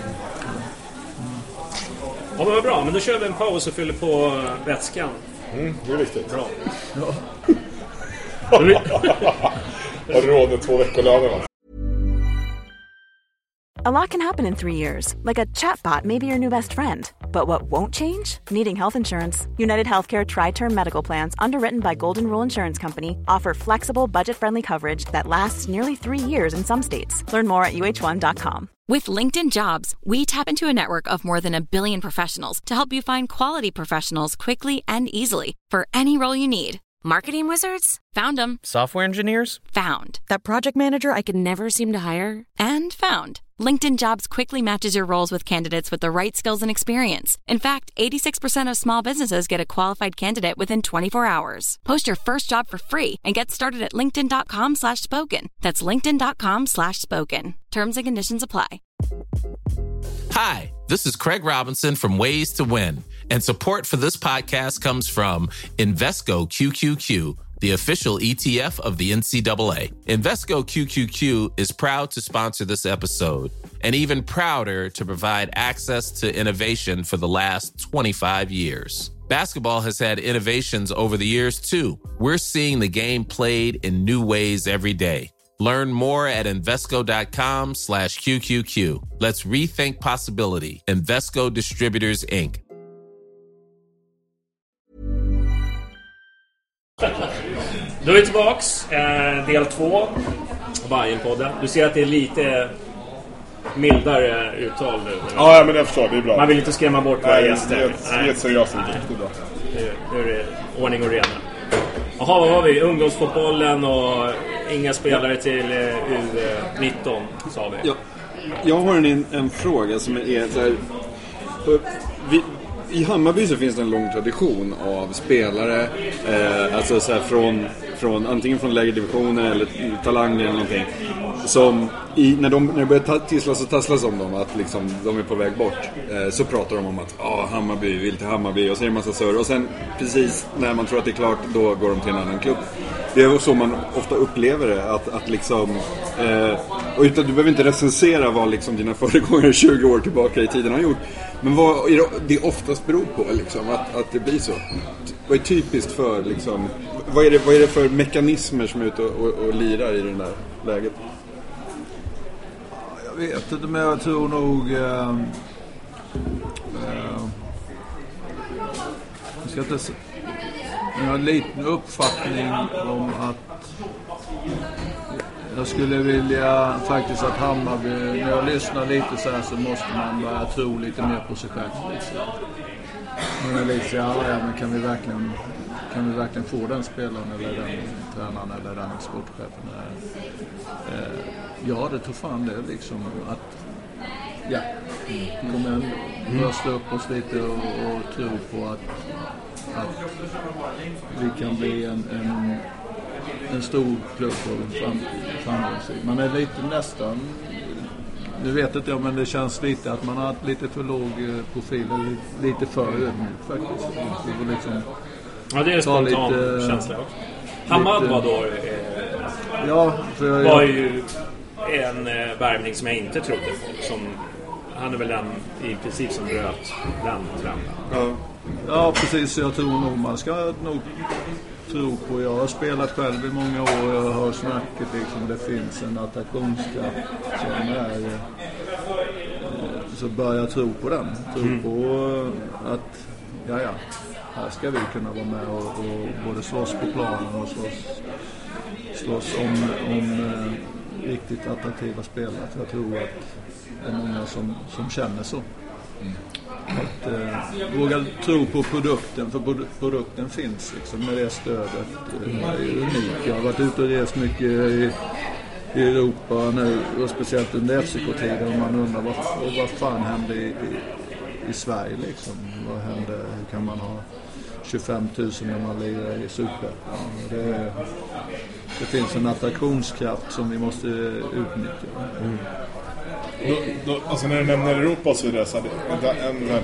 Ja, men vad bra. Men då kör vi en paus och fyller på vätskan. Mm, det är viktigt. Bra. Ja. Har du råd med två veckor löner? A lot can happen in three years, like a chatbot may be your new best friend. But what won't change? Needing health insurance. United Healthcare Tri-Term Medical Plans, underwritten by Golden Rule Insurance Company, offer flexible, budget-friendly coverage that lasts nearly three years in some states. Learn more at U H one dot com. With LinkedIn Jobs, we tap into a network of more than a billion professionals to help you find quality professionals quickly and easily for any role you need. Marketing wizards? Found them. Software engineers? Found. That project manager I could never seem to hire? And found. LinkedIn Jobs quickly matches your roles with candidates with the right skills and experience. In fact, eighty-six percent of small businesses get a qualified candidate within twenty-four hours. Post your first job for free and get started at linkedin.com slash spoken. That's linkedin.com slash spoken. Terms and conditions apply. Hi, this is Craig Robinson from Ways to Win, and support for this podcast comes from Invesco Q Q Q, the official E T F of the N C double A. Invesco Q Q Q is proud to sponsor this episode, and even prouder to provide access to innovation for the last twenty-five years. Basketball has had innovations over the years, too. We're seeing the game played in new ways every day. Learn more at Invesco.com slash QQQ. Let's rethink possibility. Invesco Distributors, Incorporated. Då är vi tillbaks, eh, del två av Bajenpodden. Du ser att det är lite mildare uttal nu. Ja, ja men jag förstår, det är bra. Man vill inte skrämma bort våra gäster. Det är ett seriöst uttryck, det är bra. Nu är det ordning och reda. Jaha, vad har vi? Ungdomsfotbollen och inga spelare till U nitton, sa vi. Ja, jag har en, en fråga som är så här, vi, i Hammarby så finns det en lång tradition av spelare, eh, alltså så här från, från antingen från lägre divisioner eller talanger eller någonting, som i, när, de, när det börjar tisslas och tasslas om dem att liksom, de är på väg bort, eh, så pratar de om att ah, Hammarby, vill till Hammarby, och så är det en massa surr, och sen precis när man tror att det är klart, då går de till en annan klubb. Det är så man ofta upplever det, att, att liksom eh, och utan, du behöver inte recensera vad liksom dina föregångare tjugo år tillbaka i tiden har gjort, men vad är det, det oftast beror på liksom, att, att det blir så. Vad är typiskt för liksom, vad är det, vad är det för mekanismer som är ute och, och, och lirar i det där läget? Jag vet inte, men jag tror nog äh, äh, jag ska inte säga, jag har en liten uppfattning om att jag skulle vilja faktiskt att Hammarby, när jag lyssnar lite så här, så måste man börja tro lite mer på sig själv. Man är lite så här, ja, men kan vi verkligen kan vi verkligen få den spelaren eller den tränaren eller den sportchefen? Eh, ja, det tog fan det liksom att ja, kom igen, rösta upp oss lite och, och tro på att att vi kan bli en, en, en stor klubb och fram, framgångsrik. Man är lite nästan, nu vet inte jag, men det känns lite att man har lite för låg profil, lite för ödmjuk faktiskt. Liksom, ja, det är en spontan lite, känsla också. Hamad var då eh, ja, för jag, var ju en eh, värvning som jag inte trodde på. Som, han är väl den i princip som bröt den trenden. Ja. Ja, precis. Jag tror nog man ska nog tro på. Jag har spelat själv i många år och jag har snacket liksom. Det finns en attraktionskraft som är, så börjar jag tro på den. Tro mm. på att ja, ja, här ska vi kunna vara med och, och både slåss på planen och slåss, slåss om, om eh, riktigt attraktiva spelare. För jag tror att det är många som, som känner så. Mm. Att eh, våga tro på produkten, för produkten finns liksom, med det stödet. Eh, är unik. Jag har varit ute och rest mycket i, i Europa nu, och speciellt under F C K-tiden, och man undrar vad, vad fan hände i, i, i Sverige liksom. Vad hände, hur kan man ha tjugofem tusen när man lirar i Super? Ja, det, det finns en attraktionskraft som vi måste utnyttja. Mm. Då, då, alltså när du nämner Europa så är det så här, en, en, en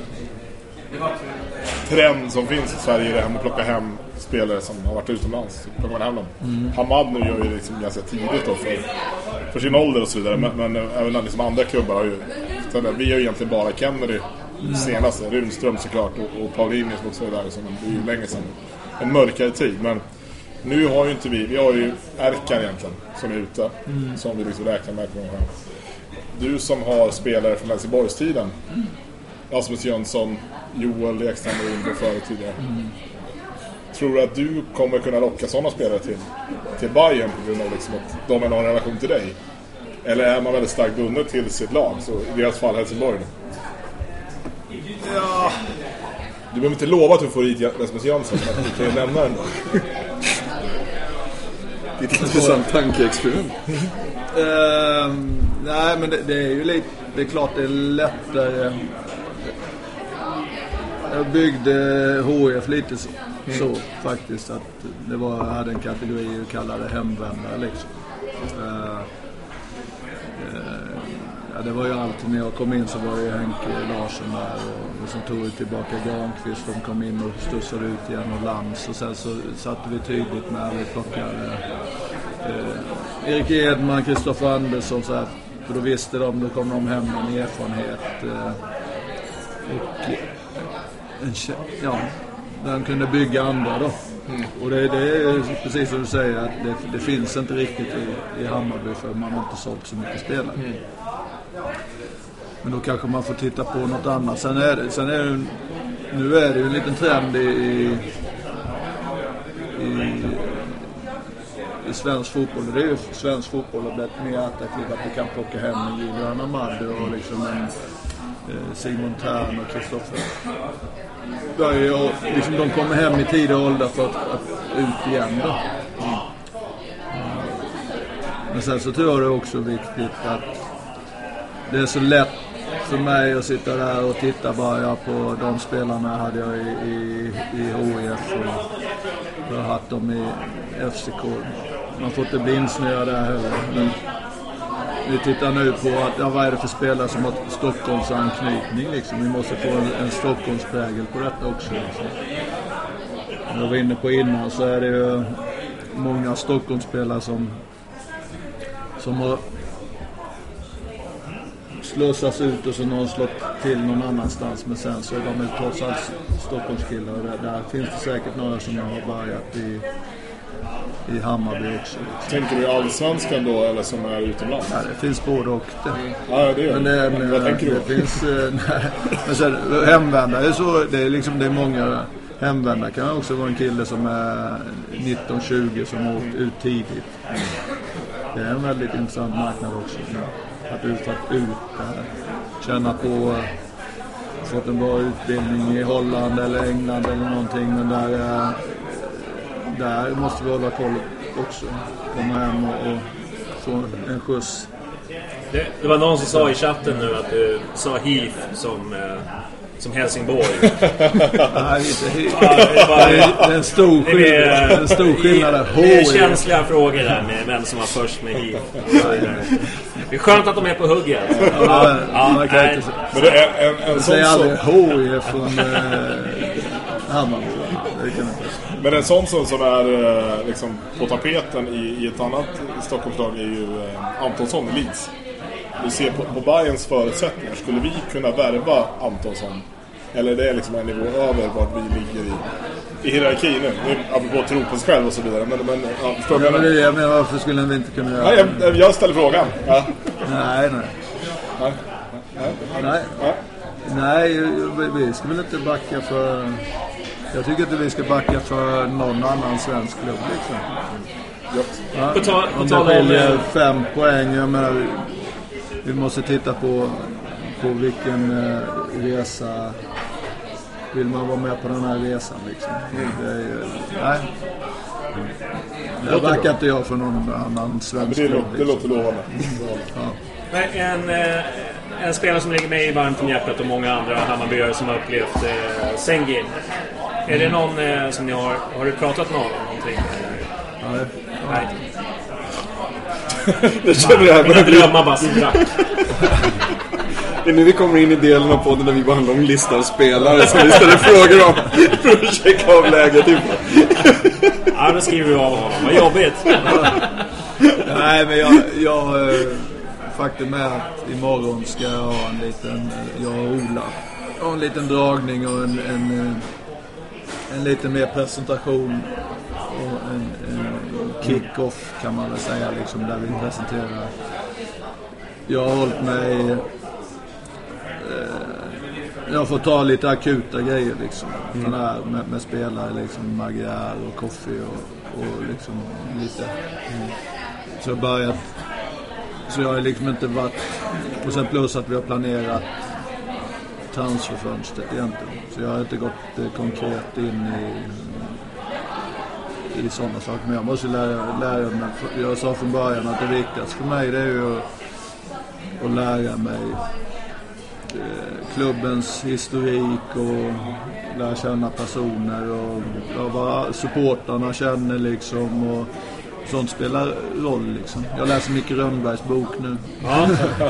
trend som finns i Sverige är det här med att plocka hem spelare som har varit utomlands. Plockar man hem dem. Mm. Hamad nu gör ju liksom ganska tidigt då för, för sin ålder och så vidare. Mm. Men, men även liksom andra klubbar har ju, vi har ju egentligen bara Kennedy mm. senast, Runström såklart och, och Paulinus och så vidare, som det är ju länge sedan. En mörkare tid, men nu har ju inte vi, vi har ju Erkan egentligen som är ute, mm. som vi liksom räknar med att komma hem. du som har spelare från Helsingborgstiden, mm. Rasmus Jönsson, Joel Ekstrand och Ingo före tidigare. Mm. Tror du att du kommer kunna locka sådana spelare till, till Bayern på grund av liksom att de har en relation till dig? Eller är man väldigt starkt bunden till sitt lag? Så i deras fall Helsingborg. Ja. Du behöver inte lova att du får hit Rasmus Jönsson, men du kan ju nämna den då. Det är ett intressant tankeexperiment. uh, nej, men det, det är ju lite... Det är klart det är lättare. Jag byggde H F lite så, mm. så faktiskt. Att det var, jag hade en kategori och kallade hemvändare liksom. Uh, uh, ja, det var ju alltid när jag kom in så var det Henke Larsson där och, och som tog tillbaka Granqvist. De kom in och stussade ut igen och Lans. Och sen så satte vi tydligt när vi plockade uh, Erik Edman, Kristoffer Andersson så här. För då visste de, då kom de hem med en erfarenhet uh, och en, ja, där de kunde bygga andra då. Mm. Och det, det är precis som du säger att det, det finns inte riktigt i, i Hammarby för man har inte sålt så mycket spelare. Mm. Men då kanske man får titta på något annat. Sen är det, sen är det nu är det ju en liten trend i, i, i, i svensk fotboll. Det är ju svensk fotboll har blivit mer attraktivt att vi kan plocka hem en Gillian Amadu och liksom en Simon Tern och Kristoffer. Liksom de kommer hem i tidig ålder för att, att ut igen då. Mm. Men sen så tror jag det är också viktigt att det är så lätt för mig att sitta där och titta bara på de spelarna hade jag i, i, i H F och jag har haft dem i F C K. Man får inte bli insnöad där heller. Men vi tittar nu på att, ja, vad är det för spelare som har Stockholms anknytning liksom. Vi måste få en, en Stockholmsprägel på detta också liksom. Jag var inne på innan så är det ju många Stockholmsspelare som som har slussas ut och så någon slått till någon annanstans, men sen så är de trots allt Stockholmskillar och där, där finns det säkert några som har börjat i i Hammarby också. Liksom. Tänker du allsvenskan då eller som är utomlands? Ja, det finns både och det. Ja, det gör men det. Men vad tänker du? Det finns nej, men sen hemvändare är så det är liksom det är många hemvändare kan också vara en kille som är nitton tjugo som har åkt ut tidigt. Det är en väldigt intressant marknad också. Att ut att ut där. Känna på fått en bra utbildning i Holland eller England eller någonting, men där där måste vi hålla koll också. Komma hem och, och få en skjuts. Det, det var någon som sa i chatten nu att du sa H I F som, eh, som Helsingborg. Nej, inte H I F. Ja, det, var, det är en stor skillnad. Det är en stor skillnad där. Det är känsliga frågor där med vem som var först med H I F. Det är skönt att de är på hugget. Ja, ja, man kan inte säga. Men det är en, en, en sån aldrig H I F från eh, Hammarby. Det kan inte. Men en sån som, som är liksom på tapeten i, i ett annat Stockholmslag är ju eh, Antonsson i Leeds. Du ser på, på Bayerns förutsättningar. Skulle vi kunna värva Antonsson? Eller är det liksom en nivå över vart vi ligger i, i hierarki nu? Nu apropå tro på sig själv och så vidare. Men, men, ja, förstår ja, men det, jag menar, varför skulle vi inte kunna göra nej, jag, jag ställer frågan. Ja. Nej, nej. Nej. Nej. Nej. Nej. Nej, vi ska väl inte backa för... Jag tycker inte vi ska backa för någon annan svensk klubb liksom. Ja, på ta, på om det skiljer fem poäng, jag menar, vi måste titta på, på vilken uh, resa vill man vara med på den här resan liksom. Mm. Det är ju, nej. Jag backar inte jag för någon annan svensk ja, det klubb. Låter, det låter lovande. Ja. En, en spelare som ligger med i varmt om hjärtat och många andra Hammarbyare som har upplevt eh, Sengin. Är det någon eh, som ni har... Har du pratat med någon om någonting? Nej. Nej. Det känner jag. Mina drömmar bara sprack. Det är nu vi kommer in i delen av podden där vi behandlar en lista av spelare som vi ställer frågor om för att checka av läget. Ja, då skriver vi av honom. Vad jobbigt. Nej, men jag... jag faktum är att imorgon ska jag ha en liten... Jag och Ola. Jag har en liten dragning och en... en En lite mer presentation och en, en kick-off kan man väl säga liksom, där vi presenterar jag har hållit mig... Jag får ta lite akuta grejer liksom. Mm. Här med, med spelare liksom Magyar och Koffi och, och liksom lite. Mm. Så jag börjat. Så jag har liksom inte varit. Och sen plus att vi har planerat transferfönstret egentligen. Så jag har inte gått eh, konkret in i i sådana saker. Men jag måste lära, lära mig. Jag sa från början att det viktigaste för mig det är ju att, att lära mig klubbens historik och lära känna personer och ja, vad supportarna känner liksom och sånt spelar roll liksom. Jag läser Micke Rönnbergs bok nu. Ja.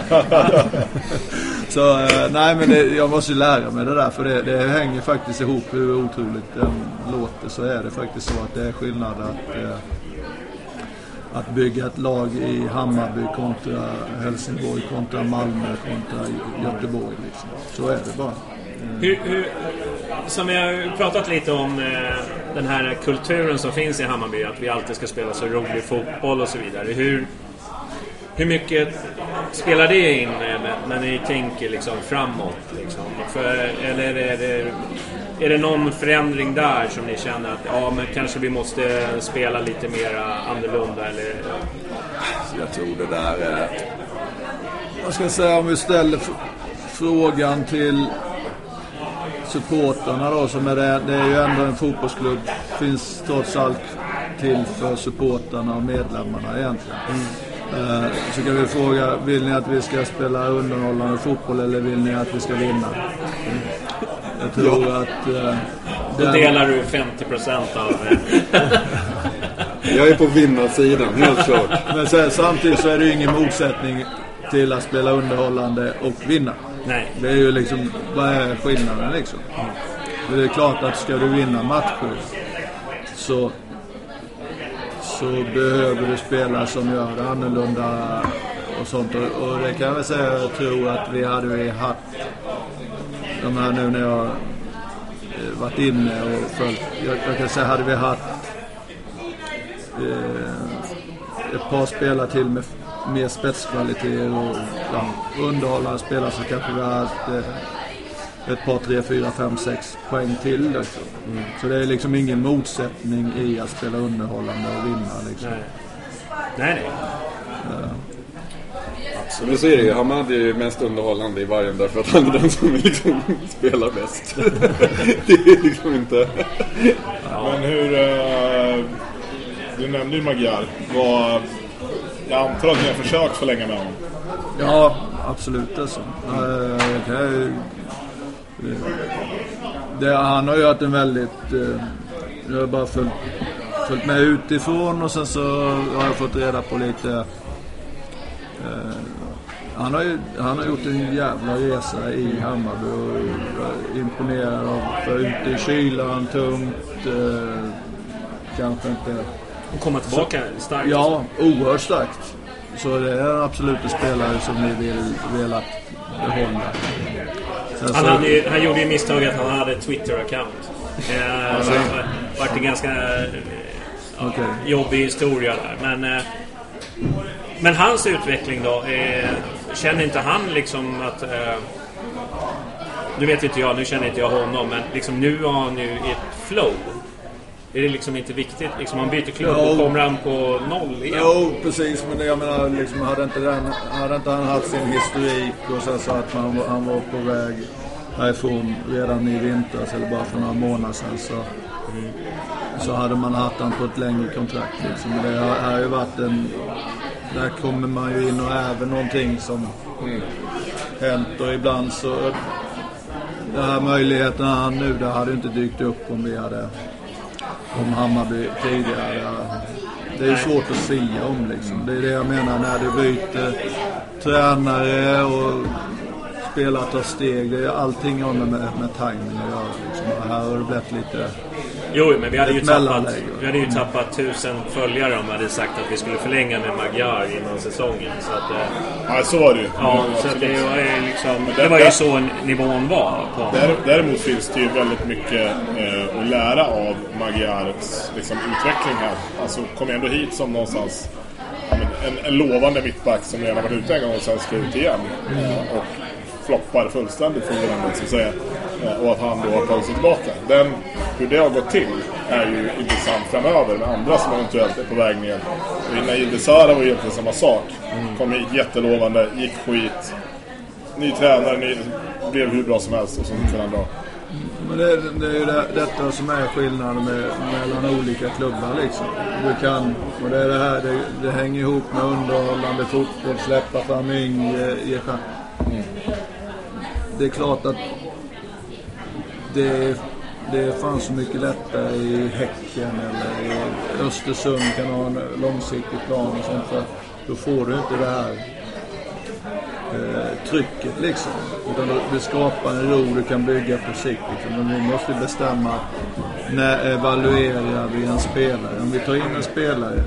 Så nej men det, jag måste lära mig det där för det, det hänger faktiskt ihop hur otroligt den låter så är det faktiskt så att det är skillnad att eh, att bygga ett lag i Hammarby kontra Helsingborg, kontra Malmö, kontra Göteborg. Liksom. Så är det bara. Mm. Hur, hur, som vi har pratat lite om eh, den här kulturen som finns i Hammarby, att vi alltid ska spela så rolig fotboll och så vidare. Hur, hur mycket spelar det in eh, när ni tänker liksom, framåt? Liksom? För, eller är det... Är det någon förändring där som ni känner att ja, men kanske vi måste spela lite mer annorlunda? Eller? Jag tror det där är... Jag ska säga om vi ställer f- frågan till supporterna då, som är det, det är ju ändå en fotbollsklubb. Finns trots allt till för supporterna och medlemmarna egentligen. Mm. Eh, så kan vi fråga, vill ni att vi ska spela underhållande fotboll eller vill ni att vi ska vinna? Mm. Jag tror ja. att... Uh, Då delar du femtio procent av det. Jag är på vinnarsidan, helt klart. Men sen, samtidigt så är det ju ingen motsättning till att spela underhållande och vinna. Nej. Det är ju liksom, vad är skillnaden liksom? Mm. Det är klart att ska du vinna matcher så, så behöver du spela som gör det annorlunda och sånt. Och, och det kan jag väl säga, jag tror att vi hade vi haft de här nu när jag varit inne och följt, jag, jag kan säga hade vi haft eh, ett par spelare till med mer spetskvaliteter och ja, underhållande spelare så kanske vi har haft eh, ett par, tre, fyra, fem, sex poäng till liksom. Mm. Så det är liksom ingen motsättning i att spela underhållande och vinna liksom. Nej, nej, nej. Ja. Men så är det ju, Hamad är ju mest underhållande i varje därför att han är den som liksom spelar bäst. Det är liksom inte... Ja. Men hur... Uh, du nämnde ju Magyar. Vad, jag antar att ni har försökt förlänga med honom. Ja, absolut alltså. Uh, det, det, han har ju haft en väldigt... Uh, jag har bara följt, följt med utifrån och sen så har jag fått reda på lite... Uh, Han har, ju, han har gjort en jävla resa i Hammarby och är imponerad av för ute i kylan, tungt, eh, kanske inte... Och komma tillbaka så, starkt. Ja, oerhört starkt. Så det är absolut en spelare som ni vill velat behålla. Han, så, hade ju, han gjorde ju misstag att han hade ett Twitter-account. Eh, alltså, det var en ganska eh, okay. jobbig historia där. Men... Eh, Men hans utveckling då, eh, känner inte han liksom att... Eh, nu vet inte jag, nu känner inte jag honom, men liksom nu har han ju ett flow. Är det liksom inte viktigt? Liksom han byter klubb och kommer han på noll igen? Jo, precis. Men jag menar, liksom, hade, inte den, hade inte han haft sin historik och sen så att man, han var på väg härifrån redan i vintras eller bara för några månader sedan så... Mm. Så hade man haft han på ett längre kontrakt liksom. Det har, har ju varit en... Där kommer man ju in och även någonting som mm. hänt och ibland så den här möjligheten han nu där hade inte dykt upp om vi hade om Hammarby tidigare. Det är ju svårt att säga om liksom. Det är det jag menar när du byter tränare och spelar tar steg. Det är allting om med, med timing att göra liksom. Här har det blivit lite... Jo, men vi hade ju tappat, vi hade ju tappat tusen följare om vi hade sagt att vi skulle förlänga med Magyar innan säsongen. Så att, ja, så var det ju. Ja, så att det var liksom, det var ju så nivån var på. Däremot finns det ju väldigt mycket eh, att lära av Magyars liksom, utveckling här. Alltså kom ändå hit som någonstans en, en lovande mittback som redan varit ute en gång och sen ska ut igen. Mm. Och floppar fullständigt för den, så att säga. Och att han då har tagit sig tillbaka. Den, hur det har gått till är ju intressant framöver med andra som eventuellt är på väg ner. Nail Besara var egentligen samma sak. Mm. Kom hit jättelovande, gick skit. Ny tränare, ny, blev hur bra som helst och så kunde han dra. Men det, det är ju det, detta som är skillnaden med, mellan olika klubbar liksom. Du kan, och det är det här, det, det hänger ihop med underhållande fotboll, släppa fram yngre, ge chans. Mm. Det är klart att det, det fanns så mycket lättare i Häcken eller i Östersund kan ha en långsiktig plan och sånt, för då får du inte det här eh, trycket liksom, utan du skapar en ro du kan bygga på sikt liksom. Men vi måste bestämma när evaluerar vi en spelare. Om vi tar in en spelare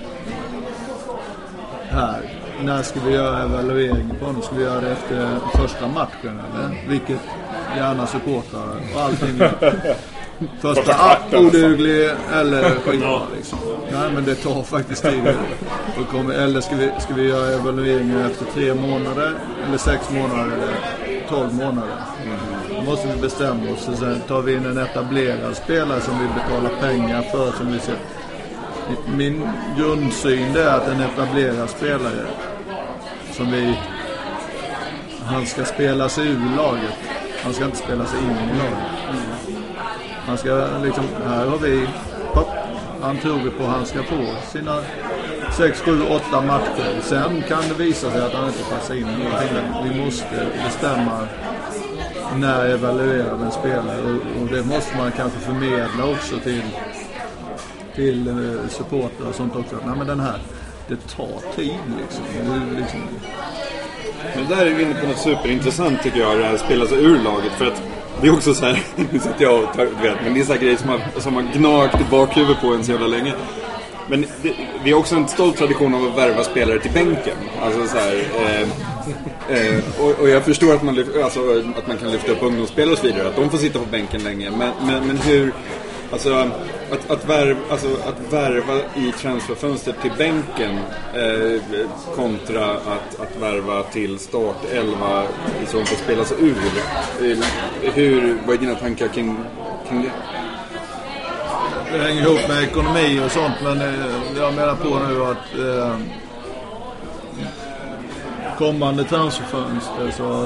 här, när ska vi göra evalueringen på honom? Ska vi göra det efter första matchen eller? Vilket gärna supportrar och allting. Första app oduglig eller skitbra liksom. Nej, men det tar faktiskt tid. Och kommer, eller ska vi, ska vi göra evalueringen efter tre månader eller sex månader eller tolv månader? Då måste vi bestämma oss och sen tar vi in en etablerad spelare som vi betalar pengar för, som vi ser. Min grundsyn är att en etablerad spelare som vi, han ska spela sig ur laget. Han ska inte spela sig in i laget. Han ska liksom, här har vi, hopp, han tror vi på, han ska få sina sex, sju, åtta matcher. Sen kan det visa sig att han inte passar in. Vi måste bestämma när evaluerar en spelare, och, och det måste man kanske förmedla också till till uh, supporter och sånt också. Nej, men den här, det tar tid liksom. Det, liksom. Men där är vi inne på något superintressant tycker jag, det här spelar sig ur laget, för att det är också så här, nu sitter jag och tar, vet, men det är så här grejer som har, som har gnagt i bakhuvudet på en så jävla länge. Men det, vi har också en stolt tradition av att värva spelare till bänken. Alltså så här, eh, eh, och, och jag förstår att man, lyf, alltså, att man kan lyfta upp ungdomsspelare och så vidare, att de får sitta på bänken länge. Men, men, men hur, alltså att, att, värva, alltså att värva i transferfönster till bänken eh, kontra att, att värva till start elva som får spela sig ur. Eh, hur, vad är dina tankar kring, kring det? Det hänger ihop med ekonomi och sånt, men eh, jag menar på nu att eh, kommande transferfönster så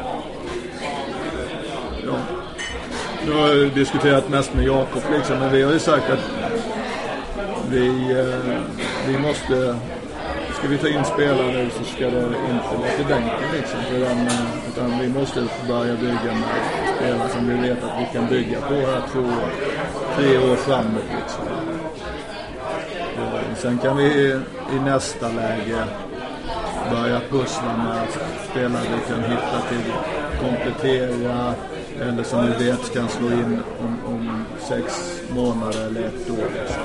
ja, nu har jag diskuterat mest med Jakob liksom, men vi har ju sagt att vi, eh, vi måste, ska vi ta in spelare nu så ska det inte vara till bänken liksom, för den, utan vi måste börja bygga med spelare som vi vet att vi kan bygga på här två, tre år framåt liksom. Sen kan vi i nästa läge börja pussla med spelare vi kan hitta till komplettera, eller som vi vet kan slå in om, om sex månader eller ett år liksom.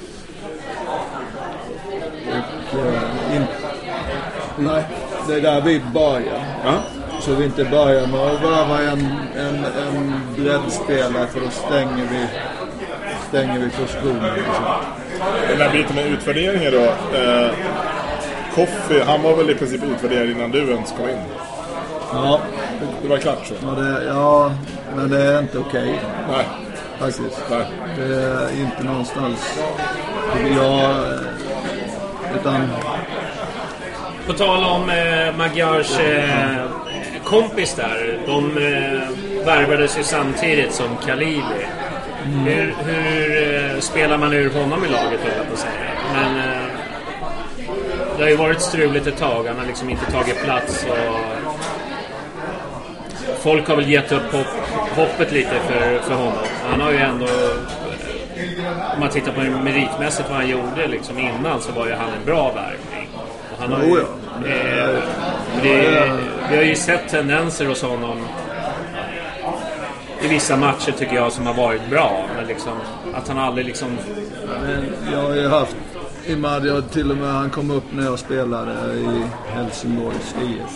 Och äh, in, nej, det är där vi börjar. Ja. Så vi inte börjar med att vara en, en, en breddspelare, för då stänger vi stänger vi positionen. Den här biten med utvärderingen då, eh, Koffi, han var väl i princip utvärderad innan du ens kom in? Ja. Det var klart så. Ja, det, ja, men det är inte okej. Okay. Nej. Faktiskt. Nej. Det är inte någonstans. Jag, utan... På tal om eh, Magyars eh, kompis där. De eh, värvades ju samtidigt som Khalili. Mm. Hur, hur eh, spelar man ur honom i laget, höll jag på att säga. Men eh, det har ju varit struligt ett tag. Han har liksom inte tagit plats och folk har väl gett upp hopp, hoppet lite för, för honom. Han har ju ändå, om man tittar på meritmässigt vad han gjorde liksom innan, så var ju han en bra värvning. Och han har ju, eh, det, vi har ju sett tendenser hos honom i vissa matcher tycker jag som har varit bra, men liksom att han aldrig liksom... Men jag har ju haft Imad, jag till och med han kom upp när jag spelade i Helsingborgs I F.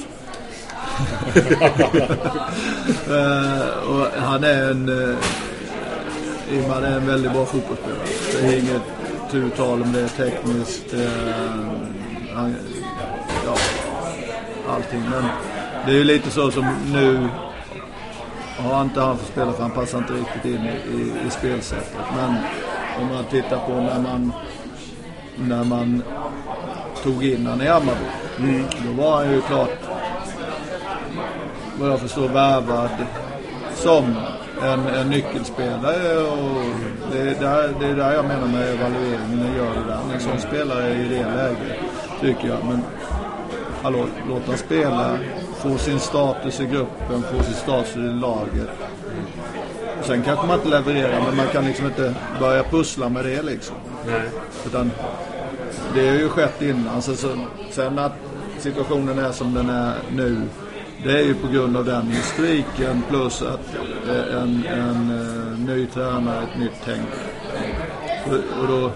uh, och han är en uh, Imad är en väldigt bra fotbollsspelare. Det är inget turtal om det är tekniskt uh, han, ja, allting. Men det är ju lite så som nu har inte han fått spela för han passar inte riktigt in i, i, i spelsättet. Men om man tittar på när man när man tog in han i Hammarby, mm. då var han ju klart, vad jag förstår, värvad som en, en nyckelspelare, och det är, där, det är där jag menar med evalueringen, när gör det där. En sån spelare i det läget, tycker jag. Men hallå, låt han spela, få sin status i gruppen, få sin status i laget. Och sen kanske man inte levererar, men man kan liksom inte börja pussla med det liksom. Nej. Utan det har ju skett innan. Så, så, sen att situationen är som den är nu, det är ju på grund av den historiken, plus att en, en, en ny tränare, ett nytt tänk. Och, och då,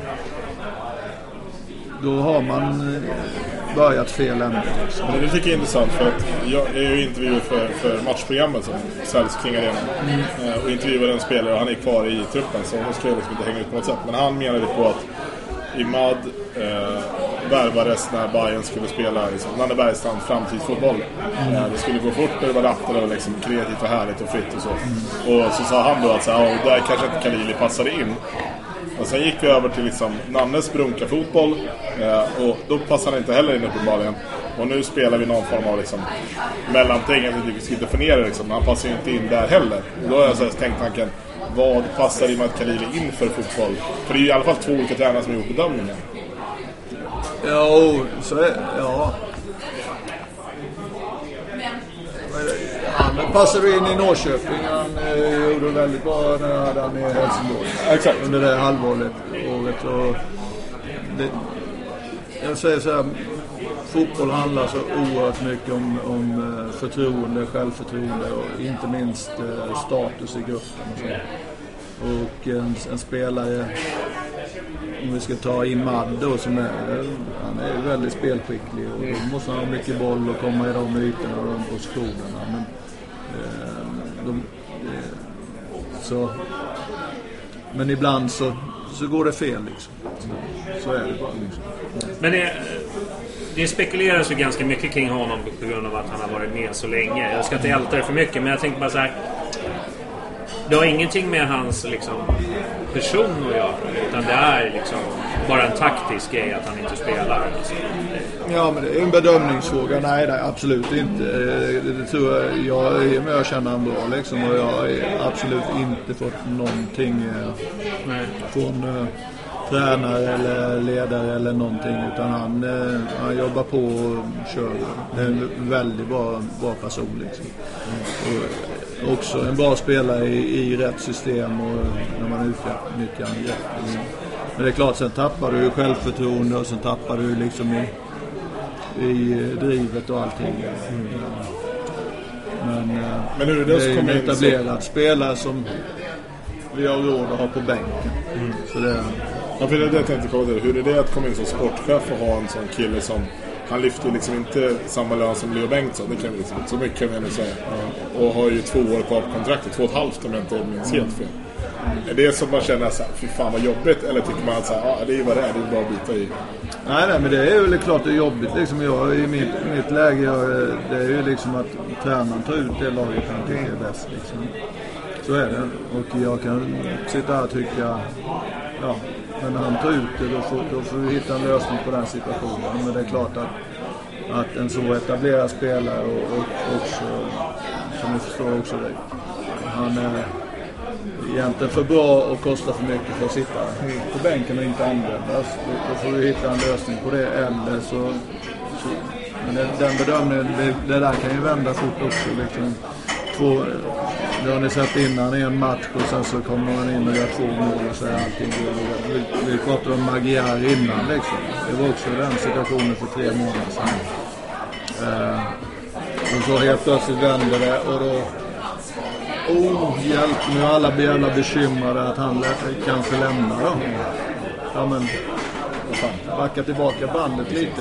då har man börjat fel ändå. Men det tycker jag är intressant, för att jag är ju intervjuad för, för matchprogrammet som säljs kring arenan. Mm. Och intervjuade en spelare, och han är kvar i truppen, så nu ska jag liksom inte hänga ut på något sätt. Men han menade på att Imad eh, värvades när Bayern skulle spela liksom, Nanne Bergstrand framtidsfotboll. Mm. Eh, det skulle gå fort, det var rappt, det var liksom kreativt och härligt och fritt och så. Mm. Och så sa han då att så här, oh, där kanske inte Khalili passade in. Och sen gick vi över till liksom Nannes brunka fotboll, eh, och då passade han inte heller in uppenbarligen. Och nu spelar vi någon form av liksom mellanting, att vi ska inte förnera liksom, han passar ju inte in där heller. Och då har jag så här tänkt tanken, vad passar Imad Khalili in för fotboll? För det är ju i alla fall två olika tränare som har gjort bedömningen. Ja, så är, ja. Han passade in i Norrköping. Han eh, gjorde väldigt bra när han hade i Helsingborg. Exakt. Under det halvåret. Året, och det, jag säger så här, fotboll handlar så oerhört mycket om, om förtroende, självförtroende och inte minst eh, status i gruppen och så. Och en, en spelare, om vi ska ta Imad då, som är, han är väldigt spelskicklig, och då måste han ha mycket boll och komma i de ytorna och de positionerna. Men eh, de, eh, så men ibland så, så går det fel liksom. Så är det bara liksom. Men det, det spekuleras ju ganska mycket kring honom på grund av att han har varit med så länge. Jag ska inte älta det för mycket, men jag tänker bara så här, det har ingenting med hans liksom person att göra, utan det är liksom bara en taktisk grej att han inte spelar. Alltså. Ja, men det är en bedömningsfråga. Nej, nej, absolut inte. Det, det tror jag, jag, jag känner han bra liksom, och jag har absolut inte fått någonting nej. från uh, tränare eller ledare eller någonting, utan han, uh, han jobbar på och kör. Det är en väldigt bra, bra person liksom. Mm. Och också en bra spelare i, i rätt system, och när man utnyttjar han rätt liksom. Men det är klart, sen tappar du självförtroende, och sen tappar du liksom i, i drivet och allting. Mm. Men, Men hur är det, det är en etablerad så... spelare som vi har råd att ha på bänken. Mm. Så det är... Ja, för det är det jag tänkte komma till. Hur är det att komma in som sportchef och ha en sån kille som... Han lyfter liksom inte samma lön som Leo Bengtsson, det kan vi liksom, så mycket kan vi ändå säga. Ja. Och har ju två år kvar på kontraktet, två och ett halvt om jag inte minns helt fel. Är det som man känner så här, fy fan vad jobbigt, eller tycker man att så här, ja, det är ju vad det är, det är bara att bita i? Nej, nej, men det är ju klart det är jobbigt liksom. Jag, i mitt, mitt läge, jag, det är ju liksom att tränaren tar ut det laget han tycker är bäst liksom. Så är det. Och jag kan sitta här och tycka, ja, men när han tar ut det, då får, då får vi hitta en lösning på den situationen. Men det är klart att, att en så etablerad spelare och, och också, som jag förstår också det, han är egentligen för bra och kostar för mycket för att sitta på bänken och inte användas. Då får vi hitta en lösning på det, eller så, så men den, den bedömningen, det, det där kan ju vända fort också liksom. Två, det har ni sett innan i en match, och sen så kommer man in och gör två mål och så är allting. Vi, vi pratade om Magyar innan liksom. Det var också den situationen för tre månader sedan. Eh, och så helt plötsligt vänder det, och då oh, hjälp, nu är alla jävla bekymrade att han kanske lämnar då. Ja, men fan, backa tillbaka bandet lite.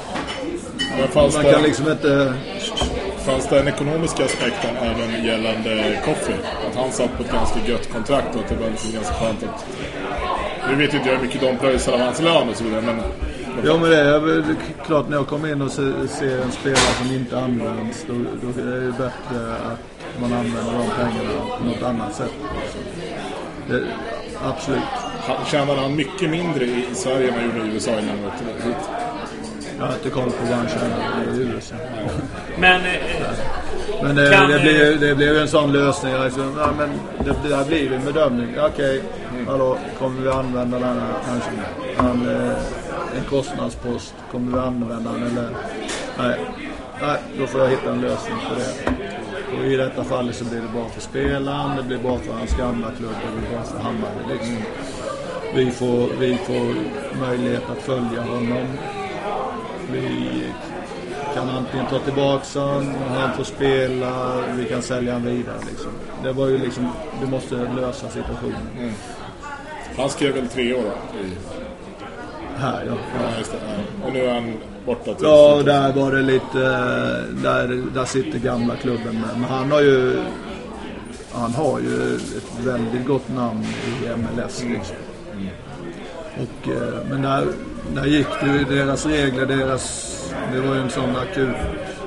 Man kan det, liksom inte... Fanns det en ekonomiska aspekten även gällande Koffi? Att han satt på ett ganska gött kontrakt, och att det var liksom ganska skönt att... Nu vet inte jag hur mycket de pröjsar av hans lön och så vidare, men Ja, men det är klart, när jag kommer in och ser en spelare som inte används, då, då är det bättre att man använder de pengarna på något annat sätt. Det, absolut. Tjänade han mycket mindre i Sverige än han gjorde i U S A innan han åkte hit? Jag har inte koll på vad han tjänade i U S A. Men, men det, kan, det, blir, det blir en sån lösning. Liksom, ja, men det, det blir en bedömning. Okej, okay, hallå, kommer vi använda den här kanske? Han, en kostnadspost, kommer vi använda den eller? Nej. Nej, då får jag hitta en lösning på det. Och i detta fallet så blir det bra för spelaren, det blir bra för hans gamla klubb, det blir bra för Hammarby. Liksom. Vi, får, vi får möjlighet att följa honom. Vi kan antingen ta tillbaka honom, han får spela, vi kan sälja honom vidare. Liksom. Det var ju liksom, du måste lösa situationen. Mm. Han skrev väl tre år då? I... Här, ja. ja, just det. Ja. Och nu är han borta till... Ja, där var det lite... Där, där sitter gamla klubben med. Men han har ju... Han har ju ett väldigt gott namn i M L S liksom. Mm. Och, men där, där gick det ju deras regler, deras... Det var ju en sån akut...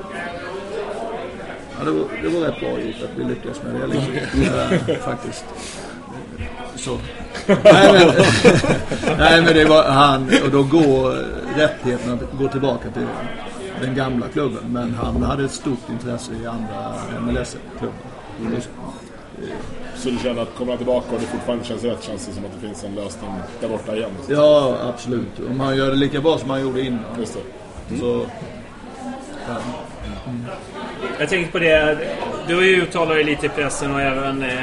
Ja, det var, det var rätt bra gick att vi lyckades med det liksom. äh, faktiskt. Så... nej, men, nej men det var han, och då går rättigheten att gå tillbaka till den gamla klubben, men han hade ett stort intresse i andra M L S-klubbar. Mm. Så du känner att kommer han tillbaka och det fortfarande känns rätt, känns det som att det finns en lösning där borta igen? Så. Ja, absolut. Om han gör det lika bra som han gjorde innan. Just det. Mm. Så, ja. Mm. Jag tänkte på det, du har ju uttalat dig lite i pressen och även eh,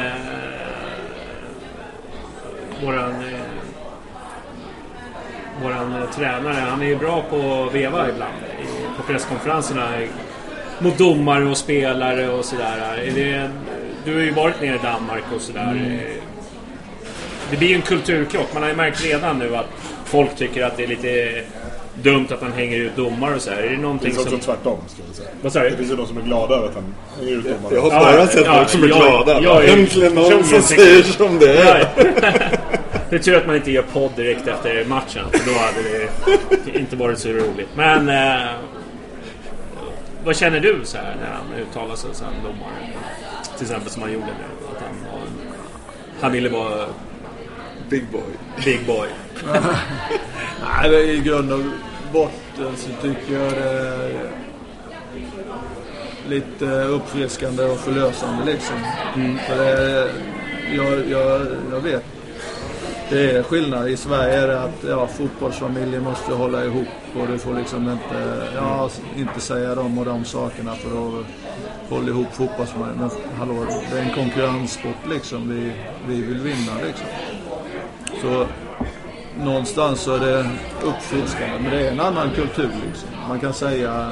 våran eh, våran eh, tränare, han är ju bra på att veva ibland i, på presskonferenserna mot domare och spelare och sådär. Är det, du har ju varit nere i Danmark och sådär. Mm. Det blir ju en kulturkrock. Man har ju märkt redan nu att folk tycker att det är lite dumt att han hänger ut domare och så här. Är det någonting det finns också som... tvärtom, ska jag säga. Vad säger du? Det finns ju de som är glada över att han hänger ut domare. Jag har bara ja, sett ja, folk som är jag, glada. Jag, jag, Äntligen någon som säger som det är. Det är tur att man inte gör podd direkt efter matchen, för då hade det inte varit så roligt. Men eh, vad känner du så här när han uttalar sig som domare? Till exempel som han gjorde nu, att han, var, han ville vara big boy. Big boy. Nej, i grund och botten så tycker jag det är lite uppfriskande och förlösande liksom. Mm. För det, jag, jag, jag vet, det är skillnad. I Sverige är det att ja, fotbollsfamiljen måste hålla ihop och du får liksom inte, ja, inte säga de och de sakerna för att hålla ihop fotbollsfamiljen. Men hallå, det är en konkurrenssport liksom. Vi, vi vill vinna liksom. Så någonstans så är det uppfriskande, men det är en annan kultur liksom. Man kan säga,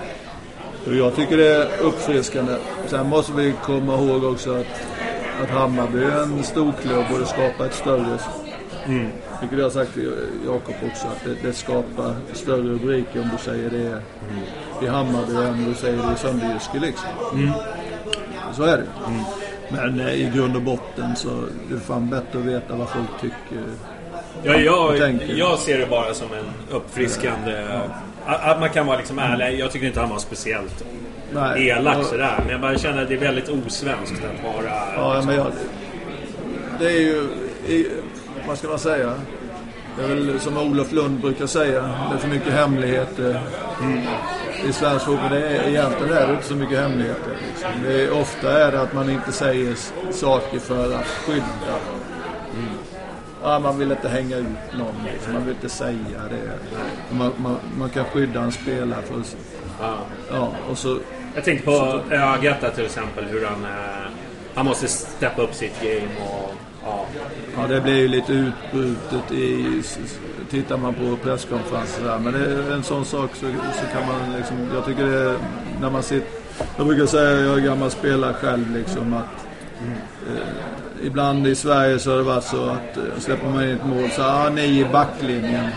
jag tycker det är uppfriskande. Sen måste vi komma ihåg också att, att Hammarby är en stor klubb och det skapar ett större, mm. vilket jag har sagt till Jakob också, att det, det skapar större rubriker om du säger det mm. i Hammarby än om du säger det i Sönderjyske liksom. Mm. Så är det. Mm. Men eh, i grund och botten så är det fan bättre att veta vad folk tycker. Ja, jag, jag ser det bara som en uppfriskande, ja. Att man kan vara liksom ärlig. Jag tycker inte han var speciellt Nej, elak sådär, men jag bara känner att det är väldigt osvenskt att vara. Ja, liksom. Men jag, det är ju, vad ska man säga? Det är väl som Olof Lund brukar säga, det är för mycket hemligheter. Mm. I svensk fotboll det är egentligen är det inte så mycket hemligheter. Liksom. Det är, ofta är det att man inte säger saker för att skydda. Mm. Ja, man vill inte hänga ut någon, liksom. Man vill inte säga det. Man, man, man kan skydda en spelare för att, ja. Ja, och så. Jag tänkte på Agata till exempel, hur han han måste steppa upp sitt game och ja. Ja, det blir ju lite utbrutet i, tittar man på presskonferenser där, men det är en sån sak så, så kan man liksom, jag tycker det är, när man sitter, jag brukar säga, jag är gammal spelare själv liksom, att mm. eh, ibland i Sverige så har det varit så att eh, släpper man in ett mål så ah, ni i backlinjen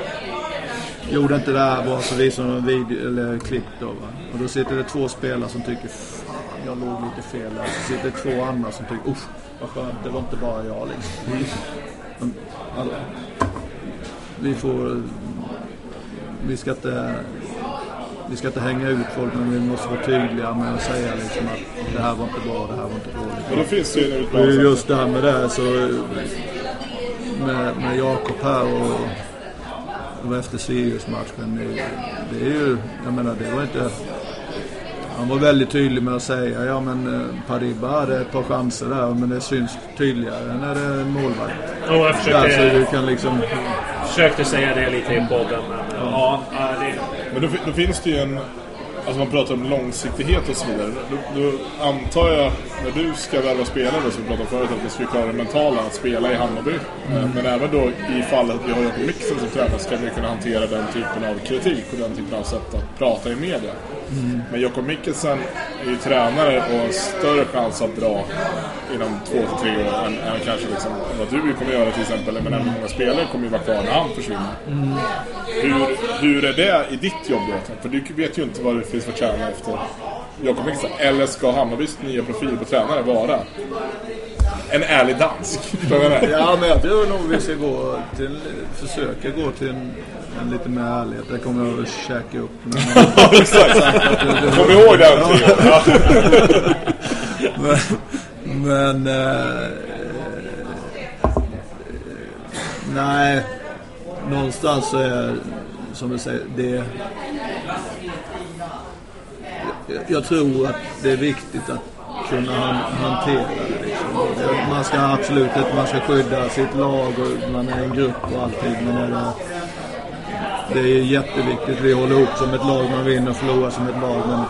gjorde inte det här bara så visar de en video eller klipp då, va? Och då sitter det två spelare som tycker fan, jag låg lite fel där. Så sitter det två andra som tycker usch, vad skönt, det var inte bara jag liksom. Men, alltså, vi får vi ska inte vi ska inte hänga ut folk, men vi måste vara tydliga med att säga liksom att det här var inte bra, det här var inte dåligt. Men då finns det ju en utmaning. Just det här med det så med, med Jakob här och, och efter Sirius-matchen, det, det är ju, jag menar, det var inte, han var väldigt tydlig med att säga, ja men Pariba hade ett par chanser där, men det syns tydligare när det är en målvakt. Och jag försökte, där, så du kan liksom... försökte säga det lite i podden, men ja, ja det... Men då, då finns det ju en, alltså man pratar om långsiktighet och så vidare. Då, då antar jag, när du ska värva spelare då, som vi pratade om förut, att vi ska klara det mentala att spela i Hammarby. Mm. Men även då i fallet att vi har Jakob Mixen som tränare, ska vi kunna hantera den typen av kritik och den typen av sätt att prata i media. Mm. Men Jakob Mikkelsen är ju tränare och har större chans att dra inom två till tre år än, än kanske liksom vad du kommer göra till exempel. Men även många spelare kommer ju vara kvar när han försvinner. Mm. Hur, hur är det i ditt jobb då? För du vet ju inte vad det finns för tränare efter Jakob Mikkelsen. Eller ska Hammarbys nya profil på tränare vara en ärlig dansk? Ja, men jag tror nog vi ska gå till, försöka gå till en, en lite mer ärlighet. Det kommer jag att käka upp. Ja, exakt. Kom ihåg den ja. Men, men eh, nej, någonstans så är, som du säger, det, jag tror att det är viktigt att kunna hantera det liksom. Man ska absolut inte, man ska skydda sitt lag och man är en grupp och allting, men det, det är jätteviktigt. Vi håller ihop som ett lag, man vinner och förlorar som ett lag, men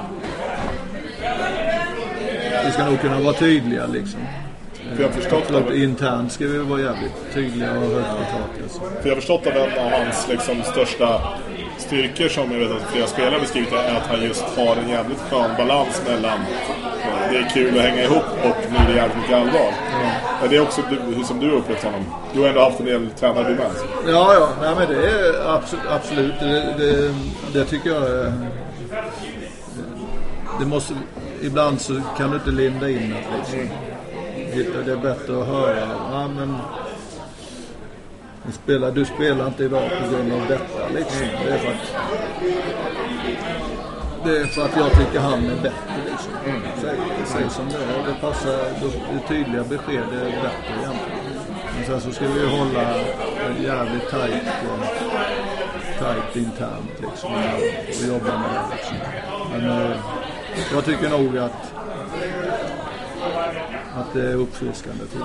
vi ska nog kunna vara tydliga liksom. För jag förstått att internt ska vi vara jävligt tydliga och högt i tak alltså. För jag har förstått att en av hans liksom största styrkor, som jag vet att flera spelare beskrivit, är att han just har en jävligt skön balans mellan det är kul att hänga ihop och nu är det jävligt mycket allvar. Ja. Det är också hur som du upplevt honom. Du har ändå haft en del tränare du med. Ja, ja. Nej, men det är absolut, absolut. Det, det, det tycker jag är, det måste, ibland så kan du inte linda in det liksom. Det är bättre att höra. Ja, men du spelar, du spelar inte idag på grund av detta liksom. Det är för att det är för att jag tycker han är bättre liksom. Mm. Säg, säg som det är. Det passar, det tydliga besked är bättre egentligen. Men sen så ska vi hålla jävligt tajt tajt internt liksom och jobba med det liksom. Men jag tycker nog att att det är uppfriskande till.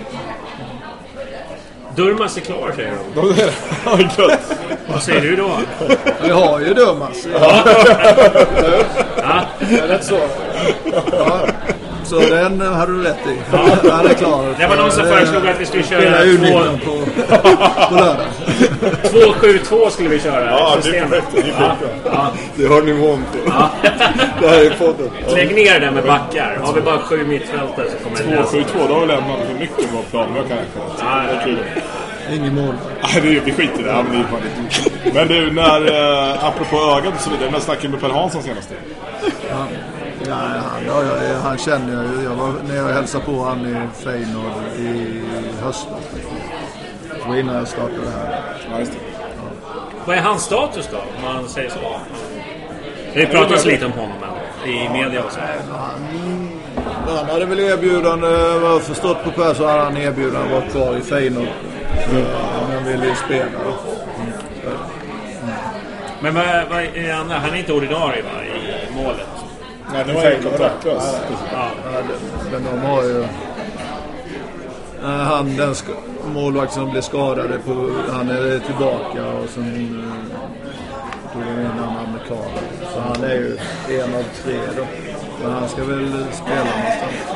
Durmas är klar, säger de. Vad säger du då? Vi har ju Durmas. Ja. Ja. Är det så? Ja. Så den hade du rätt i. Ja. Han är klar. Det var någon som föreslog att vi skulle köra två... på, på lördag. två sju två skulle vi köra. Ja, det är perfekt. Det är ja. Ja. Det har nivån på. Ja. Det här är podden. Lägg ner det med backar. Har vi bara sju mittfältare så kommer det två sju två, då har vi lämnat för mycket på planen. Jag kan inte. Ja, det är kul. Ingen mål. Nej, det är vi skiter i det. Men, det men du, när, äh, apropå ögat och så vidare, när snackade med Per Hansson senast? Ja. Ja, han, ja, ja, han känner jag ju. Jag var, när jag hälsade på han i Feyenoord i höstas. Det var innan jag startade det här. Ja, just det. Ja. Vad är hans status då, om man säger så? Det pratas lite om honom i media och så. Han, han hade väl erbjudande, vad jag förstått på Per så hade han erbjudande att vara kvar i Feyenoord. Mm. Han ville ju spela. Mm. Mm. Men vad, vad är han? Han är inte ordinarie va, i målet? Nej, det var ju kontraktlös. Ja, men de har ju... Han, den sk- målvakt som blev skadade på, han är tillbaka och sen uh, tog han in en amerikan. Så han är ju en av tre då. Men han ska väl spela någonstans.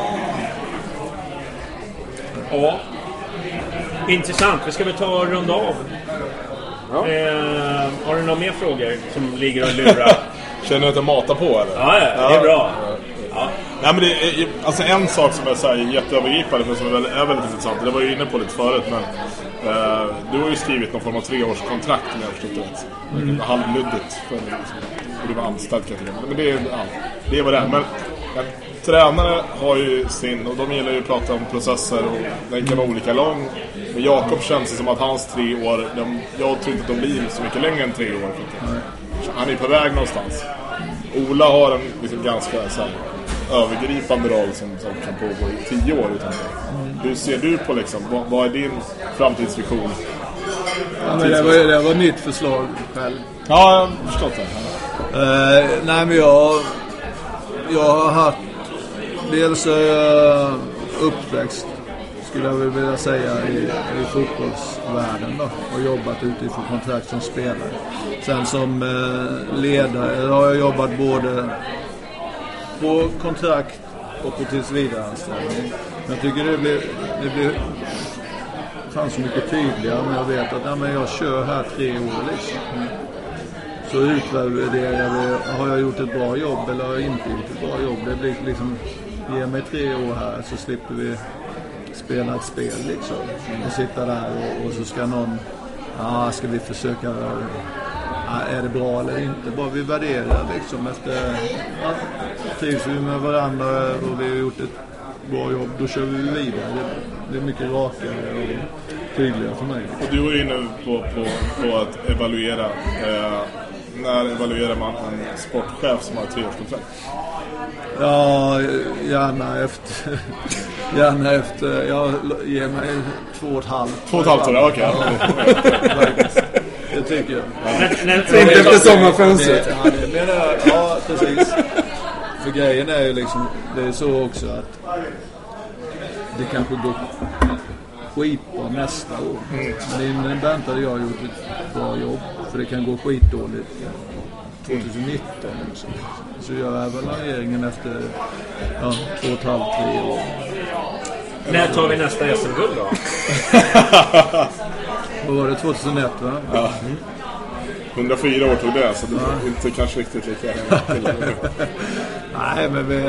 Ja. Intressant. Vi ska väl ta och runda av. Ja. Eh, har du några mer frågor som ligger och lurar? Känner du att jag matar på eller? Ja, ja, det är bra. Ja. Nej, men det är, alltså en sak som är så här jätteövergripande men som är väldigt, är väldigt intressant. Det var ju inne på lite förut, men Uh, du har ju skrivit någon form av treårskontrakt om jag har förstått det rätt. Mm. Halvluddigt för hur du var anställd kanske. Men det är, ja, det är vad det är. Men ja, tränare har ju sin, och de gillar ju att prata om processer och den kan vara olika lång. Men Jakob känns det som att hans tre år, de, jag tror inte att de blir så mycket längre än tre år. Mm. Han är på väg någonstans. Ola har en liksom ganska så här, övergripande roll som, som kan pågå i tio år utan mm. Hur ser du på liksom, vad, vad är din framtidsvision? Ja, men det, var, det var mitt förslag själv. Ja, jag har förstått det. Uh, nej men jag jag har haft dels uh, uppväxt skulle jag vilja säga i, i fotbollsvärlden då, och jobbat utifrån kontrakt som spelare. Sen som uh, ledare har jag jobbat både på kontrakt och på tillsvidareanställning. Jag tycker det blir, det blir fan så mycket tydligare när jag vet att ja, men jag kör här tre år liksom. Så utvärderar vi, har jag gjort ett bra jobb eller har jag inte gjort ett bra jobb. Det blir liksom, ge mig tre år här så slipper vi spela ett spel liksom. Och sitta där och, och så ska någon, ja ska vi försöka, ja, är det bra eller inte. Bara vi värderar liksom efter, ja, trivs vi med varandra och vi har gjort ett bra jobb, då kör vi vidare. Det, det är mycket rakare och tydligare för mig. Och du var inne på, på, på att evaluera. Eh, när evaluerar man en sportchef som har tre årskontrakt? Ja, gärna efter... gärna efter... Jag ger mig två och ett halvt. Två och ett halvt år, okej. Okay. Det tycker jag. Inte efter sommarfönstret. Ja, precis. För grejen är ju liksom... Det är så också att... Det kanske går skit på nästa år. Mm. Men innan Bent hade jag gjort ett bra jobb. För det kan gå skitdåligt tjugonitton. Liksom. Så gör jag evalueringen efter ja, två och ett halvt, tre år. När tar vi nästa S M-guld då? Vad var det? tjugohundraett va? Ja. Mm. hundrafyra år tog det, så det ja. Inte kanske riktigt lika. Nej, men vi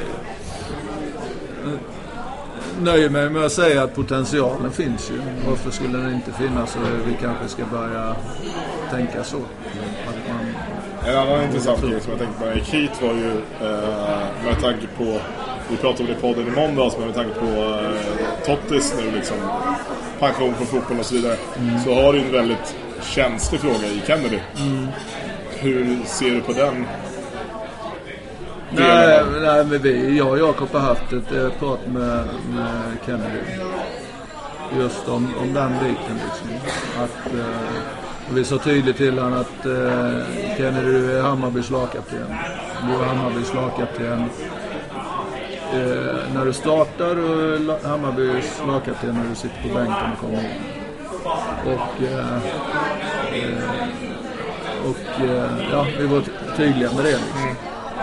nöjer mig med att säga att potentialen finns ju. Varför skulle den inte finnas? Så vi kanske ska börja tänka så. Att man, en annan intressant grej som jag tänkte på när jag gick hit var ju eh, med tanke på, vi pratade om det i podden i måndags, men med tanke på eh, Tottis nu liksom pension från fotboll och så vidare, mm. så har du en väldigt känslig fråga i Kennedy. Mm. Hur ser du på den? Nej, nej, men vi, jag och Jakob har haft ett eh, prat med, med Kennedy just om, om den biten liksom. Att eh, vi sa tydligt till han att eh, Kennedy är Hammarbys lagkapten. Du är Hammarbys lagkapten. Eh, när du startar och Hammarbys lagkapten när du sitter på bänken och kommer in. Och eh, eh, och eh, ja, vi var tydliga med det liksom.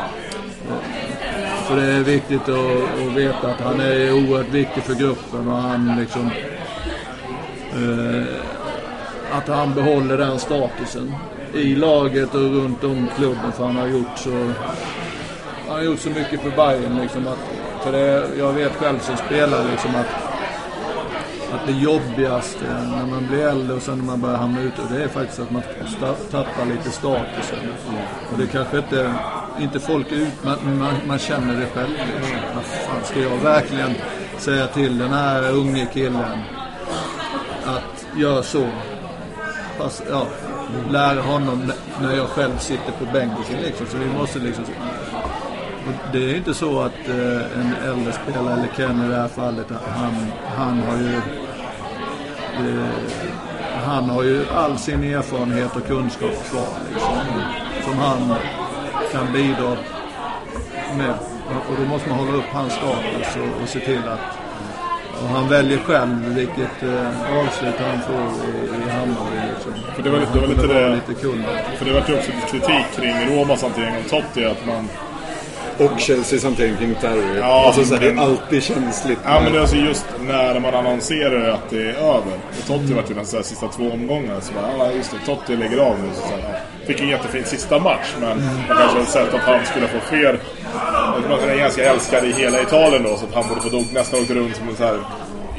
För det är viktigt att, att veta att han är oerhört viktig för gruppen och han liksom eh, att han behåller den statusen i laget och runt om klubben, för han har gjort så han har gjort så mycket för Bayern liksom, att för det, jag vet själv som spelare liksom att att det jobbigaste när man blir äldre och sen när man börjar hamna ut, och det är faktiskt att man tappar lite statusen. Och det kanske inte inte folk ut, man, man, man känner det själv. Vad fan ska jag verkligen säga till den här unge killen att göra så? Fast, ja, lära honom när jag själv sitter på bänken liksom. Så vi måste liksom, det är inte så att eh, en äldre spelare eller Ken i det här fallet, han, han har ju eh, han har ju all sin erfarenhet och kunskap kvar liksom, som han kan bidra med, och då måste man hålla upp hans status och, och se till att och han väljer själv vilket eh, avslut han får i, i Hammarby liksom. För det var lite, det var lite det, lite kul. För det var ju också kritik kring Romas hantering av Totti, att man och Chelseas hantering kring terror. Ja, alltså så här, det är alltid känsligt. Ja, men det är alltså just när man annonserar att det är över. Och Totti var till den så här, sista två omgångar, så bara, ja just det, Totti lägger av nu. Så så här, ja. Fick en jättefin sista match, men man kanske hade sett att han skulle få fler. Man är ganska älskad i hela Italien då, så att han borde få dog, nästan åkt runt som en så här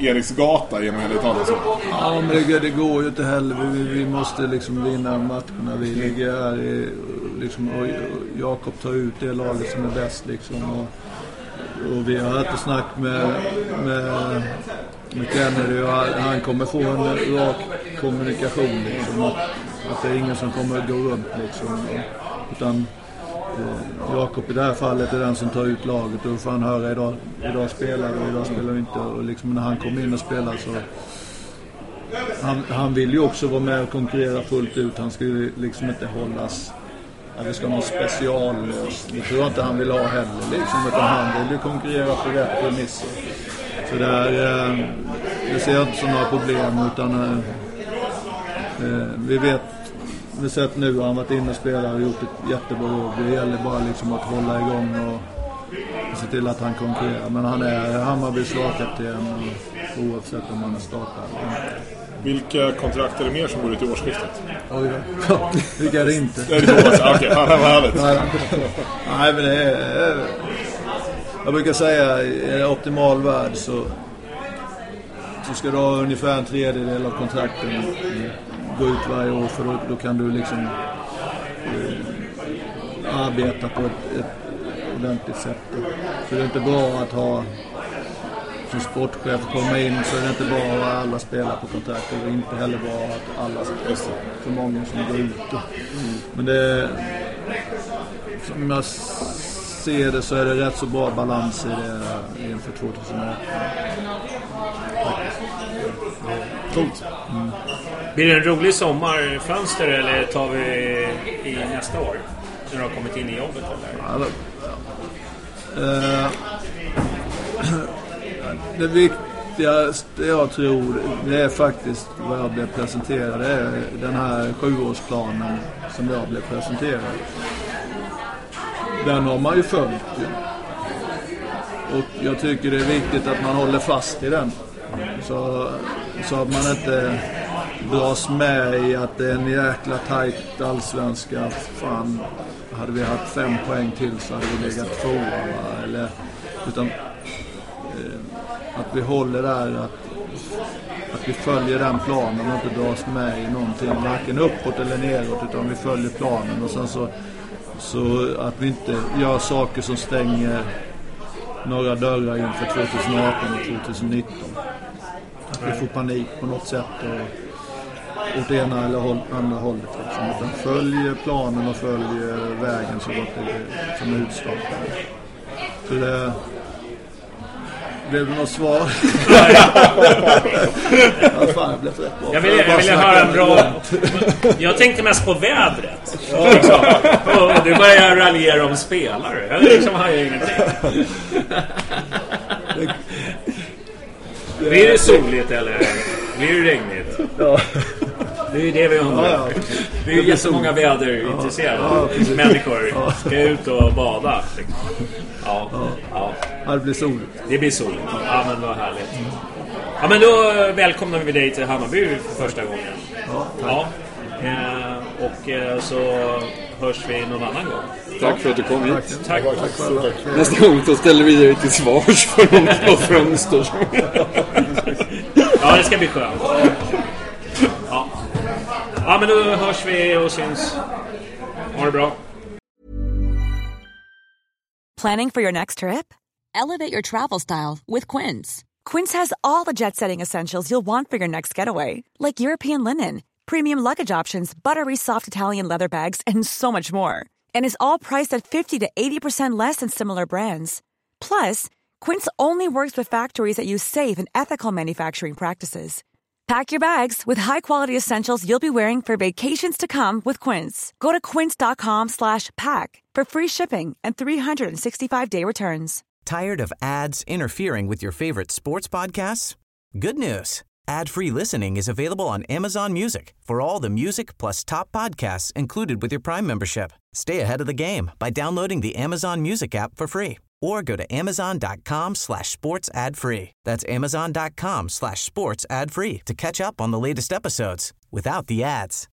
Eriksgata genom hela Italien. Så. Ja, men det, det går ju inte heller. Vi, vi måste liksom vinna matcherna. Vi ligger här i, liksom, och, och Jakob tar ut det laget som är bäst. Liksom, och, och vi har haft ett snack med, med, med Kennedy och han kommer få en rak kommunikation. Liksom, att, att det är ingen som kommer att gå runt. Liksom, och, utan eh, Jakob i det här fallet är den som tar ut laget och får han höra idag, idag spelar och idag spelar vi inte. Och liksom, när han kommer in och spelar så han, han vill ju också vara med och konkurrera fullt ut. Han ska ju liksom inte hållas att vi ska ha någon speciallös. Det tror jag inte han vill ha heller liksom, utan han vill ju konkurrera på rätt premisser. Så där, eh, det ser jag inte som några problem, utan eh, vi vet, vi har sett nu har han varit inne och spelat och gjort ett jättebra jobb. Det gäller bara liksom att hålla igång och, och se till att han konkurrerar. Men han är Hammarbys lagkapten oavsett om han är startare. Vilka kontrakt är det mer som går ut i årsskiftet? Oj då. Vilka är det inte? Det är det Thomas. Okej, han var härligt. Nej, men det är... Jag brukar säga, i en optimal värld så, så ska du ha ungefär en tredjedel av kontrakten gå ut varje år, för då, då kan du liksom eh, arbeta på ett, ett ordentligt sätt. Så det är inte bra att ha som sportchef komma in, så är det inte bra att ha alla spelare på kontrakt. Det är inte heller bra att alla spelar, för många som går ut. Mm. Men det, som jag ser det, så är det rätt så bra balans i det inför tjugohundraarton. Coolt. Mm. Blir det en rolig sommarfönster eller tar vi i nästa år? När du har kommit in i jobbet eller? Ja, uh, det viktigaste jag tror, det är faktiskt vad jag blev presenterad. Det är den här sjuårsplanen som jag blev presenterad. Den har man ju följt. Och jag tycker det är viktigt att man håller fast i den. Så, så att man inte dras med i att det är en jäkla tajt allsvenska. Fan, hade vi haft fem poäng till så hade vi legat tvåa. Eller, utan eh, att vi håller där, att, att vi följer den planen och inte dras med i någonting, varken uppåt eller neråt, utan vi följer planen. Och sen så, så att vi inte gör saker som stänger några dörrar inför tjugohundraarton och tjugonitton. Att vi får panik på något sätt och åt ena eller håll, andra hållet. Liksom. Utan följer planen och följer vägen så gott det som är utstakad. Så det blev det något svar? Ja, fan, jag blev rätt bra. Jag ville, jag ville höra en bra... Jag tänkte mest på vädret. Och, liksom, och du börjar raljera om spelare. Jag liksom har ju ingenting. Blir det soligt eller blir det regnigt? Ja. Det är ju det vi undrar. Ja, ja. Det är ju jättemånga väderintresserade ja, ja, människor ja. Ska ut och bada. Ja, ja. Ja. Ja, det blir soligt. Det blir soligt. Ja, men vad härligt. Ja, men då välkomnar vi dig till Hammarby för första gången. Ja, ja. Eh, och eh, så hörs vi någon annan gång. Tack för att du kom hit. Tack. Tack. Tack. Tack. Nästa gång då ställer vi dig till svars för något fönster. Ja, det ska bli skönt. Ja. Ja, men då hörs vi och syns. Ha det bra. Planning for your next trip? Elevate your travel style with Quince. Quince has all the jet-setting essentials you'll want for your next getaway, like European linen, premium luggage options, buttery soft Italian leather bags, and so much more. And is all priced at fifty to eighty percent less than similar brands. Plus, Quince only works with factories that use safe and ethical manufacturing practices. Pack your bags with high-quality essentials you'll be wearing for vacations to come with Quince. Go to quince.com slash pack for free shipping and three sixty-five day returns. Tired of ads interfering with your favorite sports podcasts? Good news. Ad-free listening is available on Amazon Music for all the music plus top podcasts included with your Prime membership. Stay ahead of the game by downloading the Amazon Music app for free or go to amazon.com slash sports ad free. That's amazon.com slash sports ad free to catch up on the latest episodes without the ads.